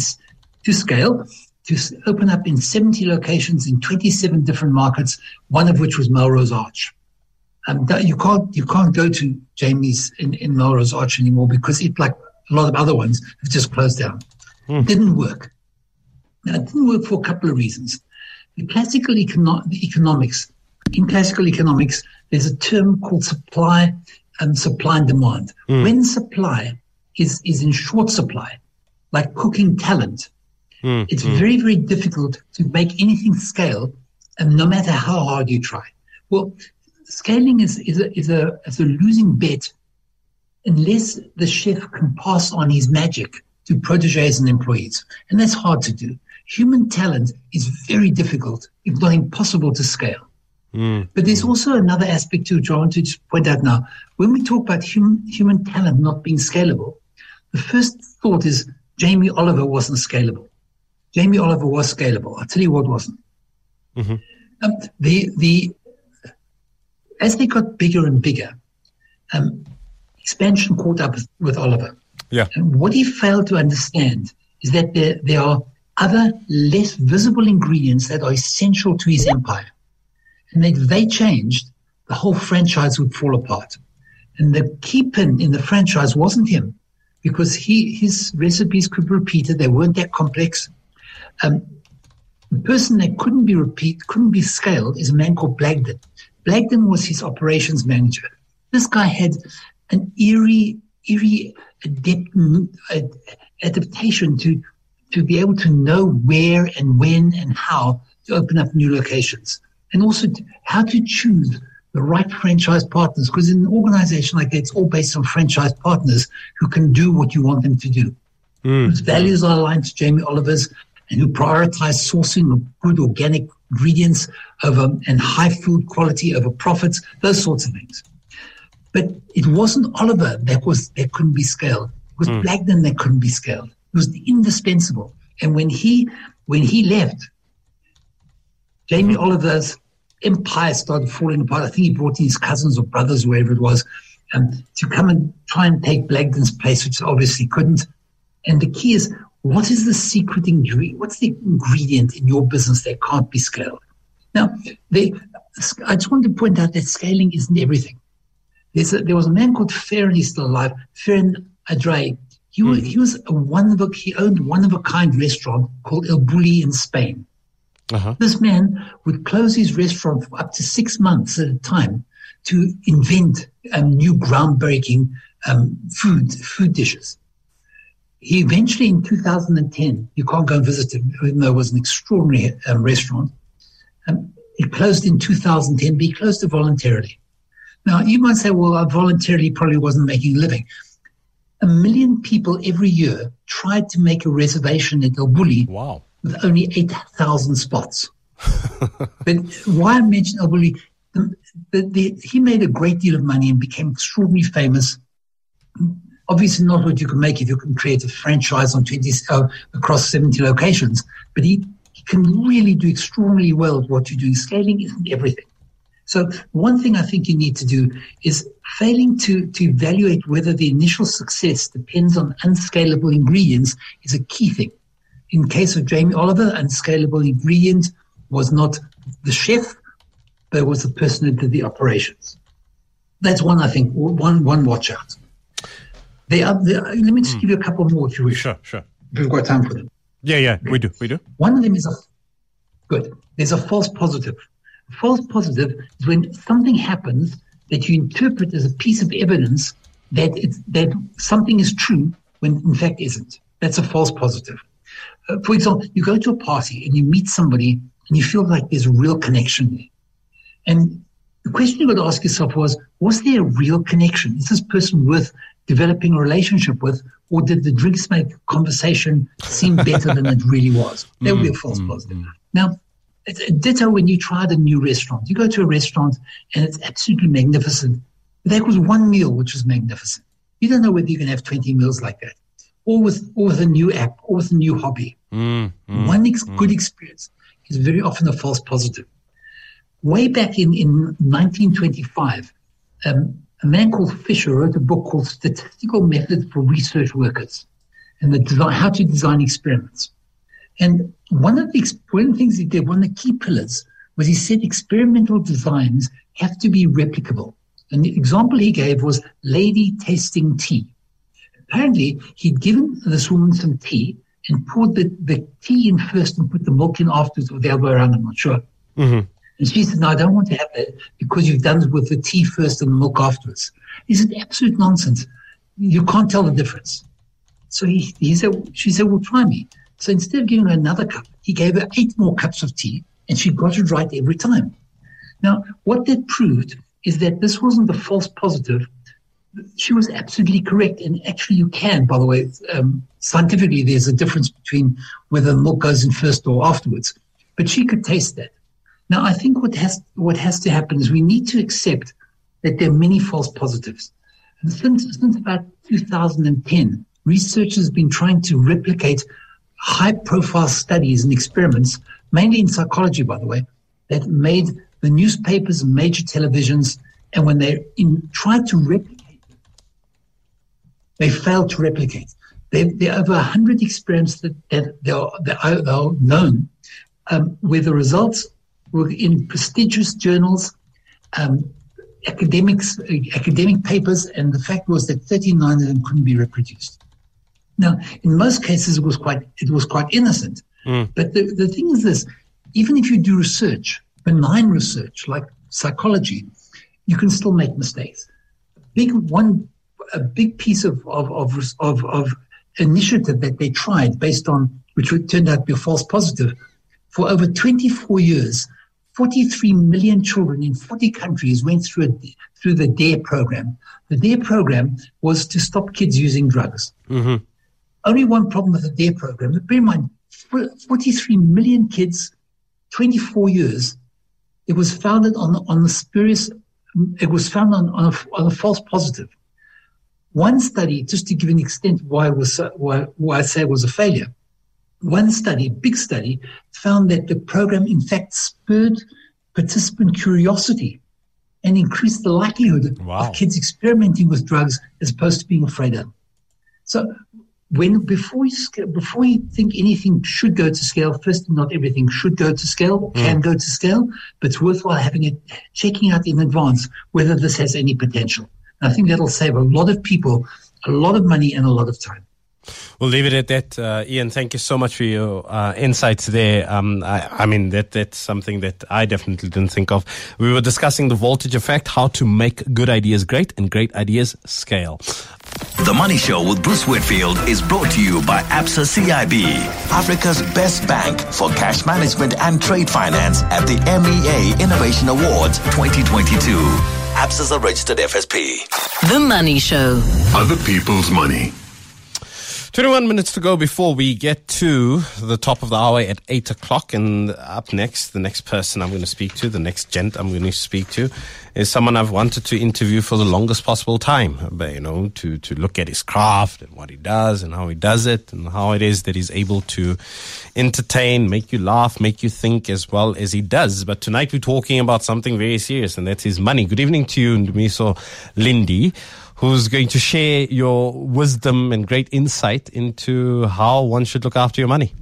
to open up in 70 locations in 27 different markets, one of which was Melrose Arch. You can't go to Jamie's in Melrose Arch anymore because it, like a lot of other ones, have just closed down. It didn't work. Now, it didn't work for a couple of reasons. In classical economics, there's a term called supply and demand. When supply is in short supply, like cooking talent, it's very, very difficult to make anything scale, and no matter how hard you try. Well, scaling is a losing bet unless the chef can pass on his magic to proteges and employees, and that's hard to do. Human talent is very difficult, if not impossible, to scale. But there's also another aspect to which I want to just point out now. When we talk about human talent not being scalable, the first thought is Jamie Oliver wasn't scalable. Jamie Oliver was scalable. I'll tell you what wasn't. As they got bigger and bigger, expansion caught up with Oliver. Yeah. And what he failed to understand is that there are other less visible ingredients that are essential to his empire. And if they changed, the whole franchise would fall apart. And the key pin in the franchise wasn't him, because his recipes could be repeated. They weren't that complex. The person that couldn't be scaled is a man called Blagden. Blagden was his operations manager. This guy had an eerie adaptation to be able to know where and when and how to open up new locations, and also how to choose the right franchise partners, because in an organization like that, it's all based on franchise partners who can do what you want them to do, whose values are aligned to Jamie Oliver's, and who prioritize sourcing of good organic ingredients and high food quality over profits, those sorts of things. But it wasn't Oliver that couldn't be scaled. It was Blagden that couldn't be scaled. It was indispensable. And when he left, Jamie Oliver's empire started falling apart. I think he brought in his cousins or brothers, wherever it was, to come and try and take Blagden's place, which obviously couldn't. And the key is, what is the secret ingredient? What's the ingredient in your business that can't be scaled? Now, I just want to point out that scaling isn't everything. There was a man called Ferran, he's still alive, Ferran Adrià. He owned one of a kind restaurant called El Bulli in Spain. This man would close his restaurant for up to 6 months at a time to invent new groundbreaking food dishes. He eventually, in 2010, you can't go and visit him, even though it was an extraordinary restaurant. It closed in 2010, but he closed it voluntarily. Now, you might say, well, voluntarily probably wasn't making a living. 1 million people every year tried to make a reservation at El Bulli with only 8,000 spots. But why I mentioned El Bulli, he made a great deal of money and became extraordinarily famous. Obviously not what you can make if you can create a franchise on across 70 locations, but he can really do extraordinarily well at what you're doing. Scaling isn't everything. So one thing I think you need to do is failing to evaluate whether the initial success depends on unscalable ingredients is a key thing. In case of Jamie Oliver, unscalable ingredient was not the chef, but it was the person who did the operations. That's one, I think, one watch out. Let me just give you a couple more if you wish. Sure. We've got time for them. Yeah, we do. One of them is there's a false positive. A false positive is when something happens that you interpret as a piece of evidence that something is true when in fact isn't. That's a false positive. For example, you go to a party and you meet somebody and you feel like there's a real connection there. And the question you've got to ask yourself was there a real connection? Is this person worth developing a relationship with, or did the drinks make conversation seem better than it really was? That would be a false positive. Now, it's ditto when you tried a new restaurant. You go to a restaurant and it's absolutely magnificent. That was one meal which was magnificent. You don't know whether you can have 20 meals like that. or with a new app, or with a new hobby. Good experience is very often a false positive. Way back in 1925, a man called Fisher wrote a book called Statistical Methods for Research Workers and how to design experiments. And one of the things he did, one of the key pillars, was he said experimental designs have to be replicable. And the example he gave was lady tasting tea. Apparently, he'd given this woman some tea and poured the tea in first and put the milk in afterwards, or the other way around, I'm not sure. And she said, no, I don't want to have that because you've done it with the tea first and the milk afterwards. He said, absolute nonsense. You can't tell the difference. So she said, well, try me. So instead of giving her another cup, he gave her 8 more cups of tea, and she got it right every time. Now, what that proved is that this wasn't a false positive. She was absolutely correct. And actually you can, by the way, scientifically, there's a difference between whether the milk goes in first or afterwards. But she could taste that. Now, I think what has to happen is we need to accept that there are many false positives. And since about 2010, researchers have been trying to replicate high-profile studies and experiments, mainly in psychology, by the way, that made the newspapers and major televisions, and when they tried to replicate them, they failed to replicate. There are over 100 experiments that are known where the results were in prestigious journals, academic papers, and the fact was that 39 of them couldn't be reproduced. Now, in most cases, it was quite innocent. But the thing is this: even if you do research, benign research like psychology, you can still make mistakes. A big piece of initiative that they tried, based on which turned out to be a false positive, for over 24 years. 43 million children in 40 countries went through the DARE program. The DARE program was to stop kids using drugs. Only one problem with the DARE program. Bear in mind, 43 million kids, 24 years. It was founded on the spurious. It was found on a false positive. One study, just to give an extent why I say it was a failure. One study, big study, found that the program in fact spurred participant curiosity and increased the likelihood of kids experimenting with drugs as opposed to being afraid of them. So before you think anything should go to scale, first, not everything should go to scale or can go to scale, but it's worthwhile checking out in advance whether this has any potential. And I think that'll save a lot of people a lot of money and a lot of time. We'll leave it at that. Ian, thank you so much for your insights there. I mean, that's something that I definitely didn't think of. We were discussing the voltage effect, how to make good ideas great and great ideas scale. The Money Show with Bruce Whitfield is brought to you by Absa CIB, Africa's best bank for cash management and trade finance at the MEA Innovation Awards 2022. Absa is a registered FSP. The Money Show. Other people's money. 21 minutes to go before we get to the top of the hour at 8 o'clock. And up next, the next person I'm going to speak to, the next gent I'm going to speak to, is someone I've wanted to interview for the longest possible time. But, to look at his craft and what he does and how he does it and how it is that he's able to entertain, make you laugh, make you think as well as he does. But tonight we're talking about something very serious, and that's his money. Good evening to you, Ndumiso Lindy, who's going to share your wisdom and great insight into how one should look after your money.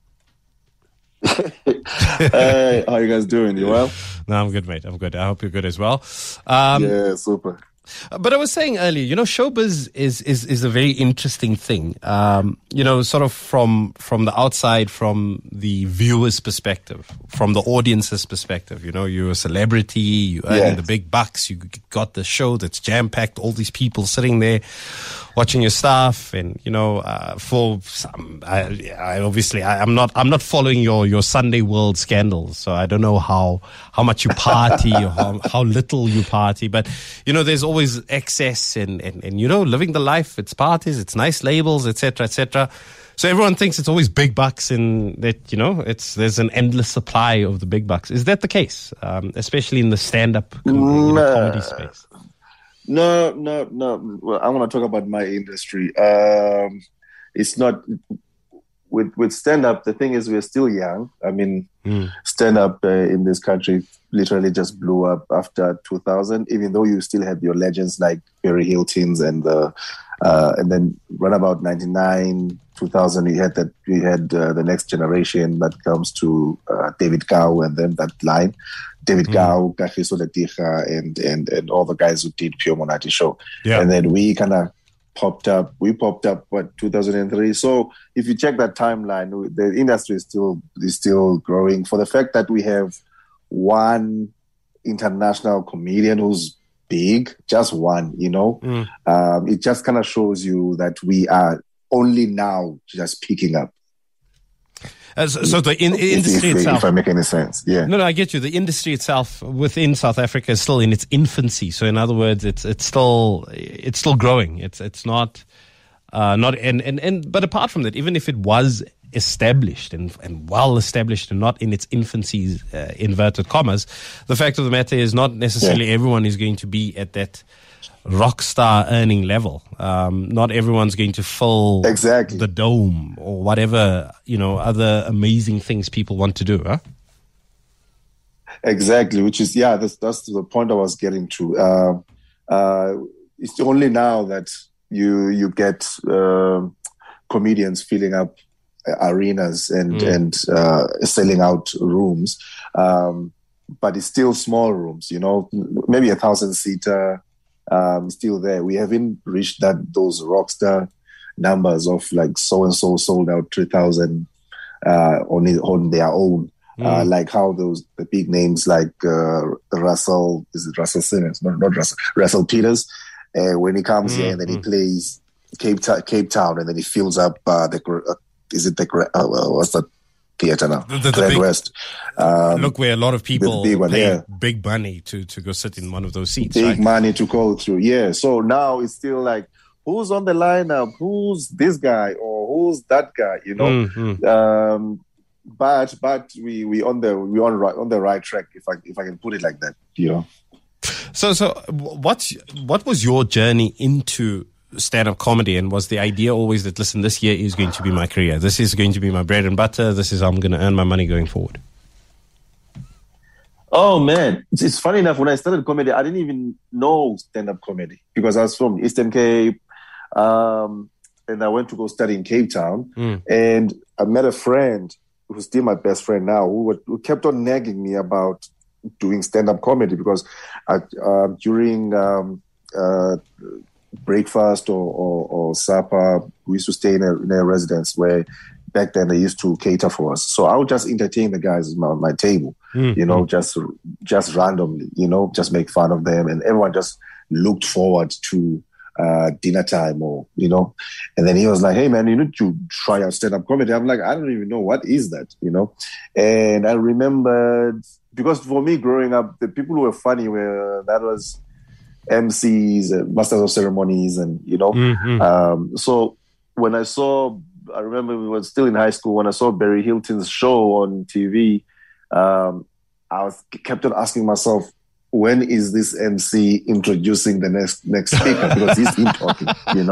Hey, how you guys doing? You well? No, I'm good, mate. I'm good. I hope you're good as well. Yeah, super. But I was saying earlier, showbiz is a very interesting thing. Sort of from the outside, from the viewer's perspective, from the audience's perspective. You're a celebrity, you're earning the big bucks, you got the show that's jam-packed, all these people sitting there watching your stuff, and for some, I'm not following your Sunday World scandals, so I don't know how much you party or how little you party, but there's always excess and living the life. It's parties, it's nice labels, etc., etc. So everyone thinks it's always big bucks, and that there's an endless supply of the big bucks. Is that the case, especially in the stand-up comedy space? No. Well, I want to talk about my industry. it's not with stand-up. The thing is, we're still young. I mean, stand-up in this country literally just blew up after 2000. Even though you still had your legends like Barry Hiltons and then run about 99, 2000. We had the next generation that comes to David Gao and then that line. David Gao, Kagiso Letiga, and all the guys who did Pure Monate Show. Yeah. And then we kind of popped up, 2003. So if you check that timeline, the industry is still growing. For the fact that we have one international comedian who's big, just one, it just kind of shows you that we are only now just picking up. So the industry itself, if I make any sense, yeah. No, I get you. The industry itself within South Africa is still in its infancy. So in other words, it's still growing. It's not but apart from that, even if it was established and well established and not in its infancy, inverted commas, the fact of the matter is not necessarily everyone is going to be at that rock star earning level. Not everyone's going to fill the dome or whatever, other amazing things people want to do, huh? Exactly, which is, that's the point I was getting to. It's only now that you get comedians filling up arenas and selling out rooms, but it's still small rooms, maybe 1,000-seater. Still there. We haven't reached those rockstar numbers of like so and so sold out 3,000 on their own. Like how the big names like Russell Simmons, not Russell, Russell Peters, when he comes here and then he plays Cape Town and then he fills up what's that theater now? The West. Look, where a lot of people pay big money to go sit in one of those seats. Big money to go through, yeah. So now it's still like, who's on the lineup? Who's this guy or who's that guy? But we on the right track, if I can put it like that. So what was your journey into stand-up comedy, and was the idea always that, listen, this year is going to be my career, this is going to be my bread and butter, this is how I'm going to earn my money going forward? Oh man, it's funny enough, when I started comedy I didn't even know stand-up comedy because I was from Eastern Cape, and I went to go study in Cape Town, and I met a friend who's still my best friend now, who kept on nagging me about doing stand-up comedy because during breakfast or supper, we used to stay in a residence where back then they used to cater for us. So I would just entertain the guys on my table, just randomly, just make fun of them, and everyone just looked forward to dinner time and then he was like, hey man, you need to try out stand-up comedy. I'm like, I don't even know what is that, and I remembered, because for me growing up, the people who were funny that was MCs, masters of ceremonies, and so when I remember we were still in high school, when I saw Barry Hilton's show on TV, I kept on asking myself, when is this MC introducing the next speaker? Because he's been talking,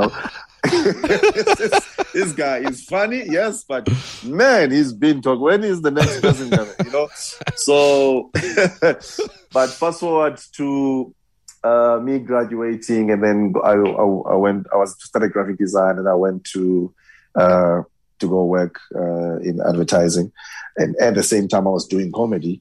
This guy is funny, yes, but man, he's been talking. When is the next person coming? So, but fast forward to me graduating, and then I was studying graphic design, and I went to go work in advertising, and at the same time I was doing comedy.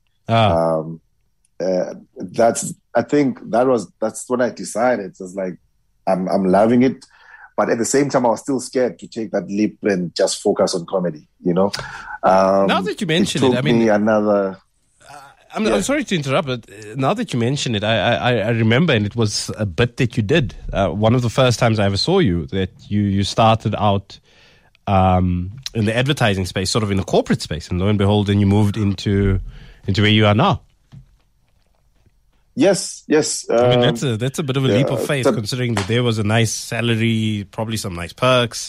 That's when I decided. It was like I'm loving it, but at the same time I was still scared to take that leap and just focus on comedy. Now that you mention it, I mean, I'm sorry to interrupt, but now that you mention it, I remember, and it was a bit that you did. One of the first times I ever saw you, that you started out in the advertising space, sort of in the corporate space, and lo and behold, then you moved into where you are now. Yes. I mean, that's a bit of a leap of faith, considering that there was a nice salary, probably some nice perks.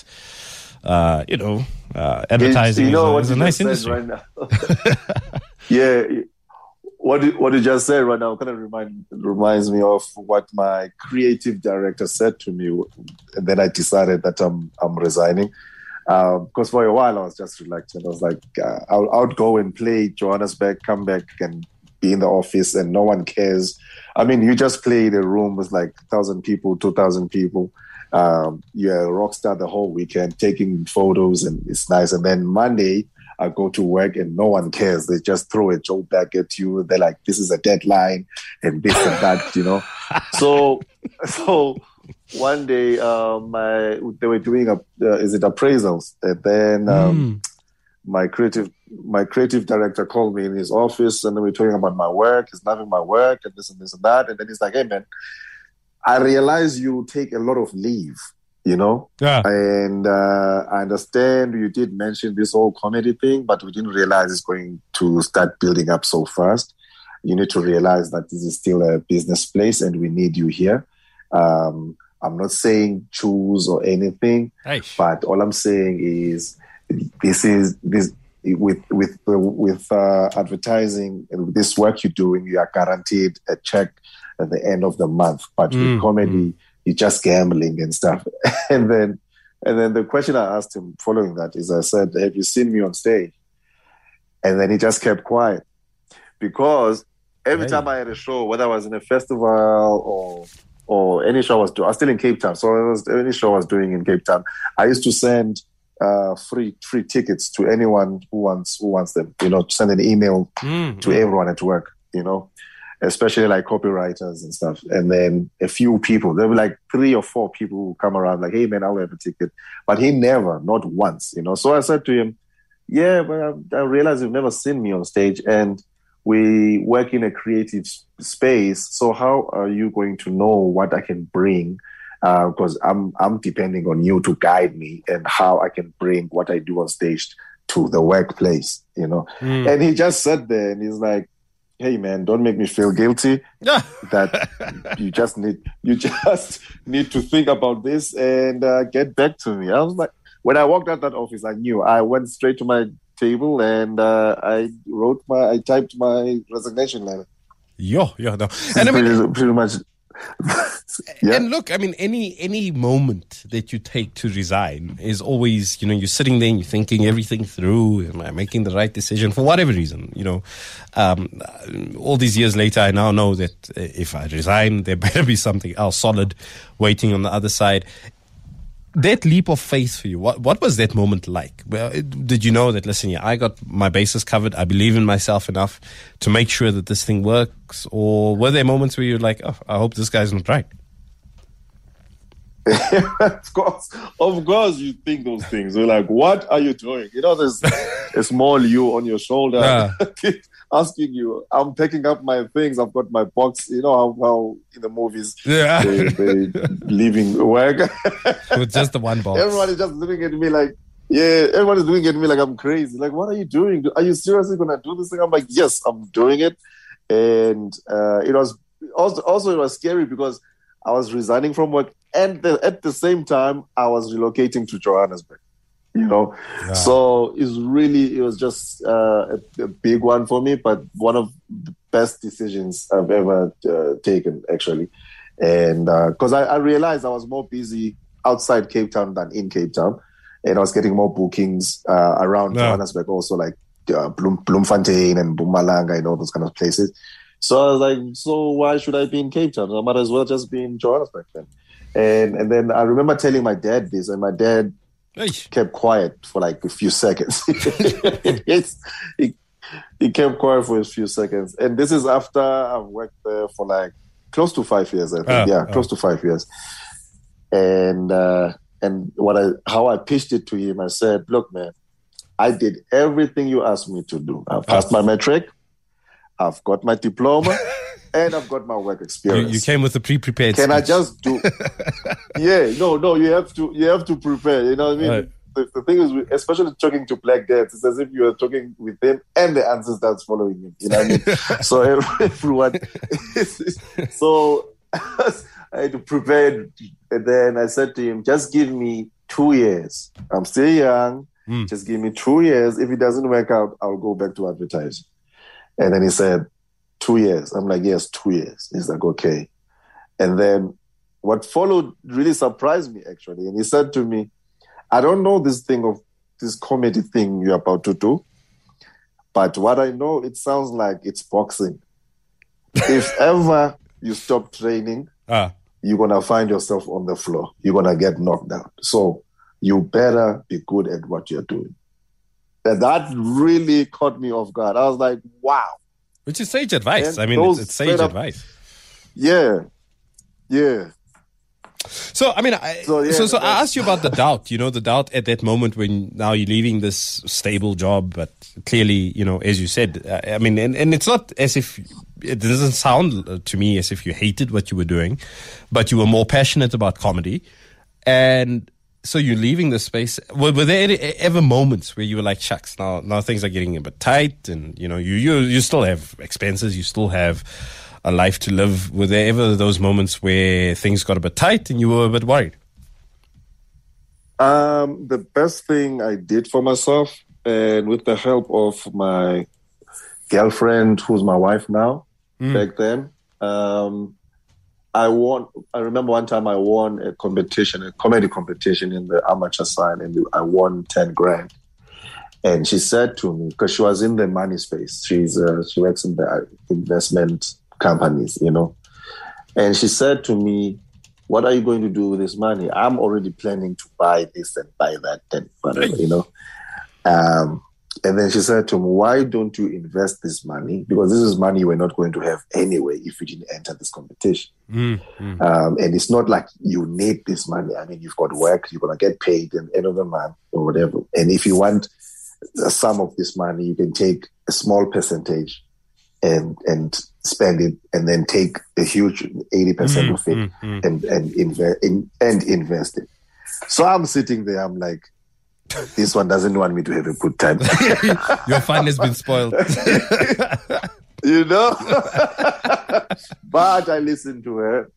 Advertising is a nice industry. Right now. Yeah. What you just said right now kind of reminds me of what my creative director said to me, and then I decided that I'm resigning. Because for a while I was just reluctant. I was like, I'll go and play Johannesburg, come back and be in the office and no one cares. I mean, you just play in a room with like 1,000 people, 2,000 people. You're a rock star the whole weekend, taking photos, and it's nice. And then Monday, I go to work and no one cares. They just throw a joke back at you. They're like, this is a deadline and this and that, you know. So one day, they were doing appraisals, and then my creative director called me in his office, and then we were talking about my work. He's loving my work and this and this and that. And then he's like, hey man, I realize you take a lot of leave, you know? Yeah. And I understand you did mention this whole comedy thing, but we didn't realize it's going to start building up so fast. You need to realize that this is still a business place and we need you here. I'm not saying choose or anything, but all I'm saying is with advertising and with this work you're doing, you are guaranteed a check at the end of the month. But with comedy, you're just gambling and stuff. and then the question I asked him following that is, I said, have you seen me on stage? And then he just kept quiet, because every time I had a show, whether I was in a festival or any show I was doing, I was still in Cape Town. So any show I was doing in Cape Town, I used to send free tickets to anyone who wants them, you know, send an email to everyone at work, you know, especially like copywriters and stuff. And then a few people, there were like 3 or 4 people who come around like, hey man, I'll have a ticket. But he never, not once, you know. So I said to him, yeah, but I realize you've never seen me on stage and we work in a creative space. So how are you going to know what I can bring? Because I'm depending on you to guide me and how I can bring what I do on stage to the workplace, you know. And he just sat there and he's like, hey man, don't make me feel guilty. That you just need to think about this and get back to me. I was like, when I walked out that office, I knew. I went straight to my table and I typed my resignation letter. No. And I mean, pretty much. Yeah. And look, I mean, any moment that you take to resign is always, you know, you're sitting there and you're thinking everything through. Am I making the right decision for whatever reason? You know, all these years later, I now know that if I resign, there better be something else solid waiting on the other side. That leap of faith for you, what was that moment like? Well, did you know that, listen, yeah, I got my bases covered, I believe in myself enough to make sure that this thing works? Or were there moments where you're like, oh, I hope this guy's not right? Of course you think those things. You're like, what are you doing? You know, there's a small you on your shoulder asking you, I'm picking up my things, I've got my box. You know how in the movies they leaving work with just the one box. Everyone is just looking at me like, everyone is looking at me like I'm crazy. Like, what are you doing? Are you seriously gonna do this thing? I'm like, yes, I'm doing it. And it was also it was scary because I was resigning from work, and at the same time I was relocating to Johannesburg. You know, so it was just a big one for me, but one of the best decisions I've ever taken, actually. And because I realized I was more busy outside Cape Town than in Cape Town, and I was getting more bookings around Johannesburg, also like Bloemfontein and Mpumalanga and all those kind of places. So I was like, so why should I be in Cape Town? I might as well just be in Johannesburg then. And then I remember telling my dad this, and my dad kept quiet for like a few seconds. He kept quiet for a few seconds. And this is after I've worked there for like close to 5 years, I think. Close to 5 years. And how I pitched it to him, I said, look, man, I did everything you asked me to do. I passed my metric, I've got my diploma, and I've got my work experience. You came with a pre-prepared Can speech. I just do... No, you have to prepare, you know what I mean? Right. The thing is, especially talking to black dads, it's as if you are talking with them and the answers that's following him, you know what I mean? So everyone... So I had to prepare, and then I said to him, just give me 2 years. I'm still young. Just give me 2 years. If it doesn't work out, I'll go back to advertising. And then he said, 2 years. I'm like, yes, 2 years. He's like, okay. And then what followed really surprised me, actually. And he said to me, I don't know this comedy thing you're about to do, but what I know, it sounds like it's boxing. If ever you stop training, you're going to find yourself on the floor. You're going to get knocked down. So you better be good at what you're doing. And that really caught me off guard. I was like, wow. Which is sage advice. I mean, it's sage advice. Yeah. So, I mean, I asked you about the doubt, the doubt at that moment when now you're leaving this stable job, but clearly, as you said, I mean, and it's not as if, it doesn't sound to me as if you hated what you were doing, but you were more passionate about comedy. And so you're leaving the space. Were there ever moments where you were like, shucks, now things are getting a bit tight and, you still have expenses, you still have a life to live. Were there ever those moments where things got a bit tight and you were a bit worried? The best thing I did for myself, and with the help of my girlfriend, who's my wife now, back then, I remember one time I won a comedy competition in the amateur side, and I won 10 grand. And she said to me, because she was in the money space, she works in the investment companies, and she said to me, what are you going to do with this money? I'm already planning to buy this and buy that and whatever, And then she said to me, why don't you invest this money? Because this is money we're not going to have anyway if you didn't enter this competition. And it's not like you need this money. I mean, you've got work, you're going to get paid at the end of the month or whatever. And if you want some of this money, you can take a small percentage and spend it, and then take a huge 80% of it and invest it. So I'm sitting there, I'm like, this one doesn't want me to have a good time. Your fun has been spoiled. But I listened to her.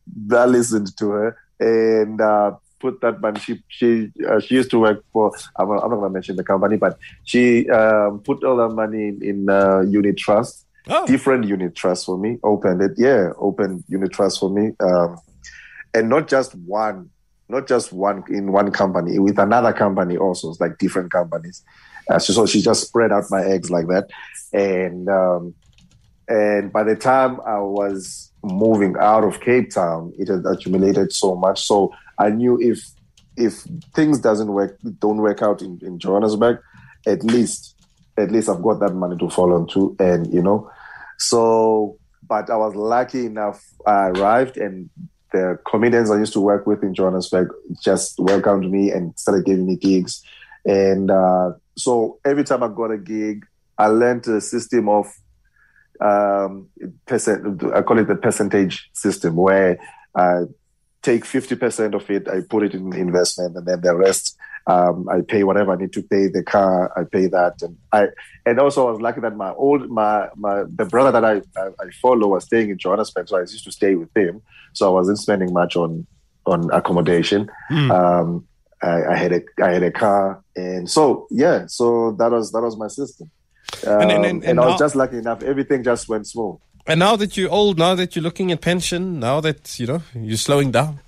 And put that money. She used to work for, I'm not going to mention the company, but she put all that money in unit trust. Different unit trust for me. Opened unit trust for me. And not just one in one company, with another company also. It's like different companies. So she just spread out my eggs like that. And by the time I was moving out of Cape Town, it had accumulated so much. So I knew if things don't work out in Johannesburg, at least I've got that money to fall onto. And, so, but I was lucky enough, I arrived, and the comedians I used to work with in Johannesburg just welcomed me and started giving me gigs. And so every time I got a gig, I learned a system of, I call it the percentage system, where I take 50% of it, I put it in investment, and then the rest, I pay whatever I need to pay. The car, I pay that, and also I was lucky that the brother that I follow was staying in Johannesburg, so I used to stay with him. So I wasn't spending much on accommodation. I had a car, and so that was my system. And I was just lucky enough; everything just went smooth. And now that you're old, now that you're looking at pension, now that you're slowing down.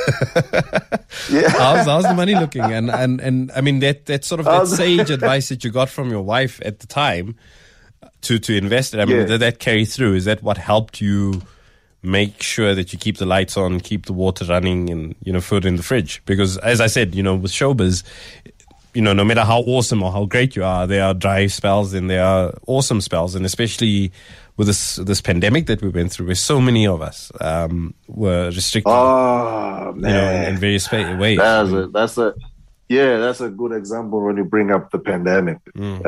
How's the money looking? And I mean that sort of that sage advice that you got from your wife at the time to invest it. I mean, did that carry through? Is that what helped you make sure that you keep the lights on, keep the water running, and food in the fridge? Because as I said, with showbiz, no matter how awesome or how great you are, there are dry spells and there are awesome spells, and especially with this pandemic that we went through, where so many of us were restricted, in various ways. That's a good example when you bring up the pandemic.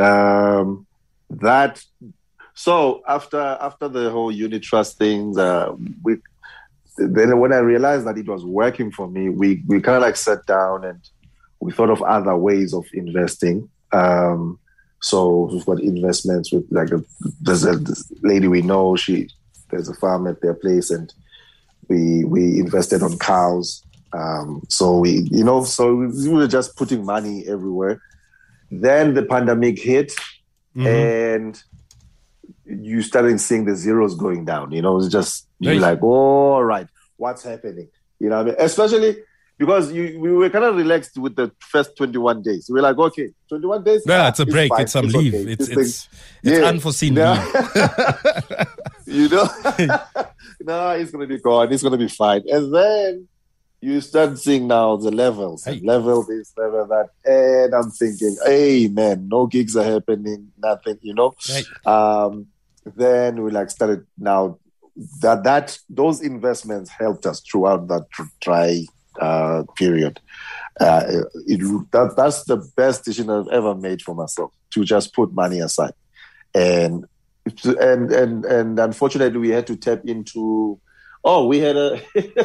So after the whole unit trust things, then when I realized that it was working for me, we kind of like sat down and we thought of other ways of investing. So we've got investments with there's a lady we know, there's a farm at their place, and we invested on cows. So we were just putting money everywhere. Then the pandemic hit, and you started seeing the zeros going down. It's just, you're like, oh, all right, what's happening? What I mean? Especially because we were kind of relaxed with the first 21 days. We were like, okay, 21 days. No, it's a break. It's some leave. Okay. It's unforeseen leave. You know, no, it's going to be gone. It's going to be fine. And then you start seeing now the levels, level this, level that, and I'm thinking, hey man, no gigs are happening, nothing, you know. Then we started now that those investments helped us throughout that dry period. That's the best decision I've ever made for myself, to just put money aside, and unfortunately we had to tap into. We had a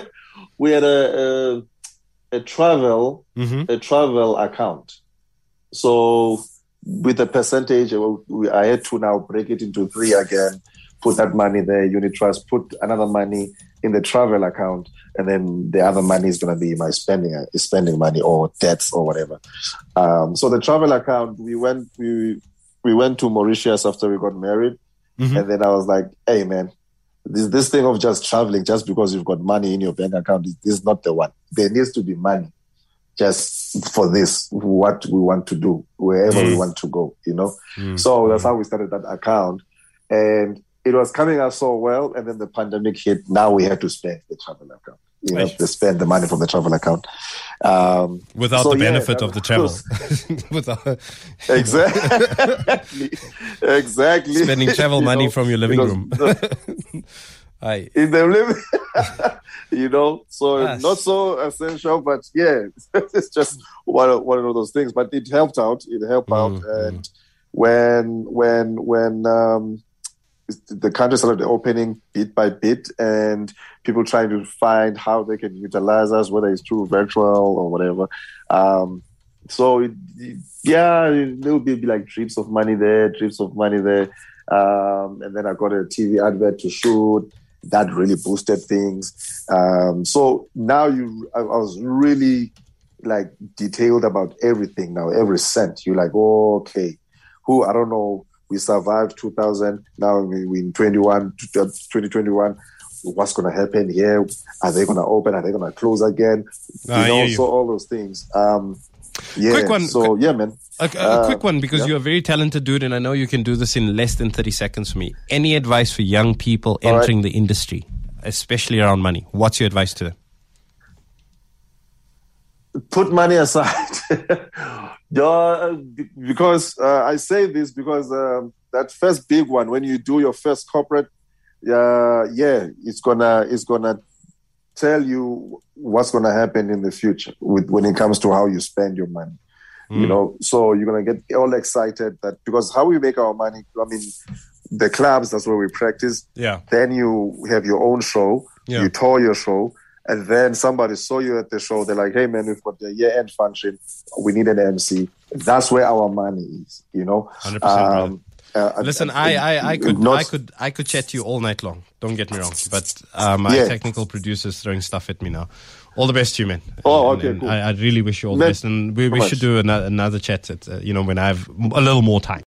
a travel account. So with a percentage, I had to now break it into 3 again, put that money there, unit trust, put another money in the travel account, and then the other money is going to be my spending money or debts or whatever. So the travel account, we went to Mauritius after we got married, and then I was like, hey man, this thing of just traveling just because you've got money in your bank account is not the one. There needs to be money just for this, what we want to do, wherever we want to go, you know? So that's how we started that account. And it was coming out so well, and then the pandemic hit. Now we had to spend the travel account. You have to spend the money from the travel account. Without the benefit of the travel. Exactly. Spending travel money from your living room. In the living, you know, so not so essential, but yeah, it's just one of those things. But it helped out. And when the country started opening bit by bit, and people trying to find how they can utilize us, whether it's through virtual or whatever. So there'll be like drips of money there. And then I got a TV advert to shoot. That really boosted things. So now I was really like detailed about everything now, every cent. You're like, oh, okay, I don't know. We survived 2000. Now we're in 2021. What's going to happen here? Are they going to open? Are they going to close again? So all those things. Quick one. So, yeah, man. A quick one, because you're a very talented dude, and I know you can do this in less than 30 seconds for me. Any advice for young people entering the industry, especially around money? What's your advice to them? Put money aside. Because I say this because that first big one, when you do your first corporate, it's gonna tell you what's gonna happen in the future when it comes to how you spend your money. You know, so you're gonna get all excited because how we make our money. I mean, the clubs, that's where we practice. Yeah. Then you have your own show. Yeah. You tour your show. And then somebody saw you at the show. They're like, hey, man, we've got the year-end function. We need an MC. That's where our money is, you know. 100%. Listen, I could chat to you all night long. Don't get me wrong. But my technical producer is throwing stuff at me now. All the best to you, man. Okay, cool. I really wish you all the best. And we should do another chat, when I have a little more time.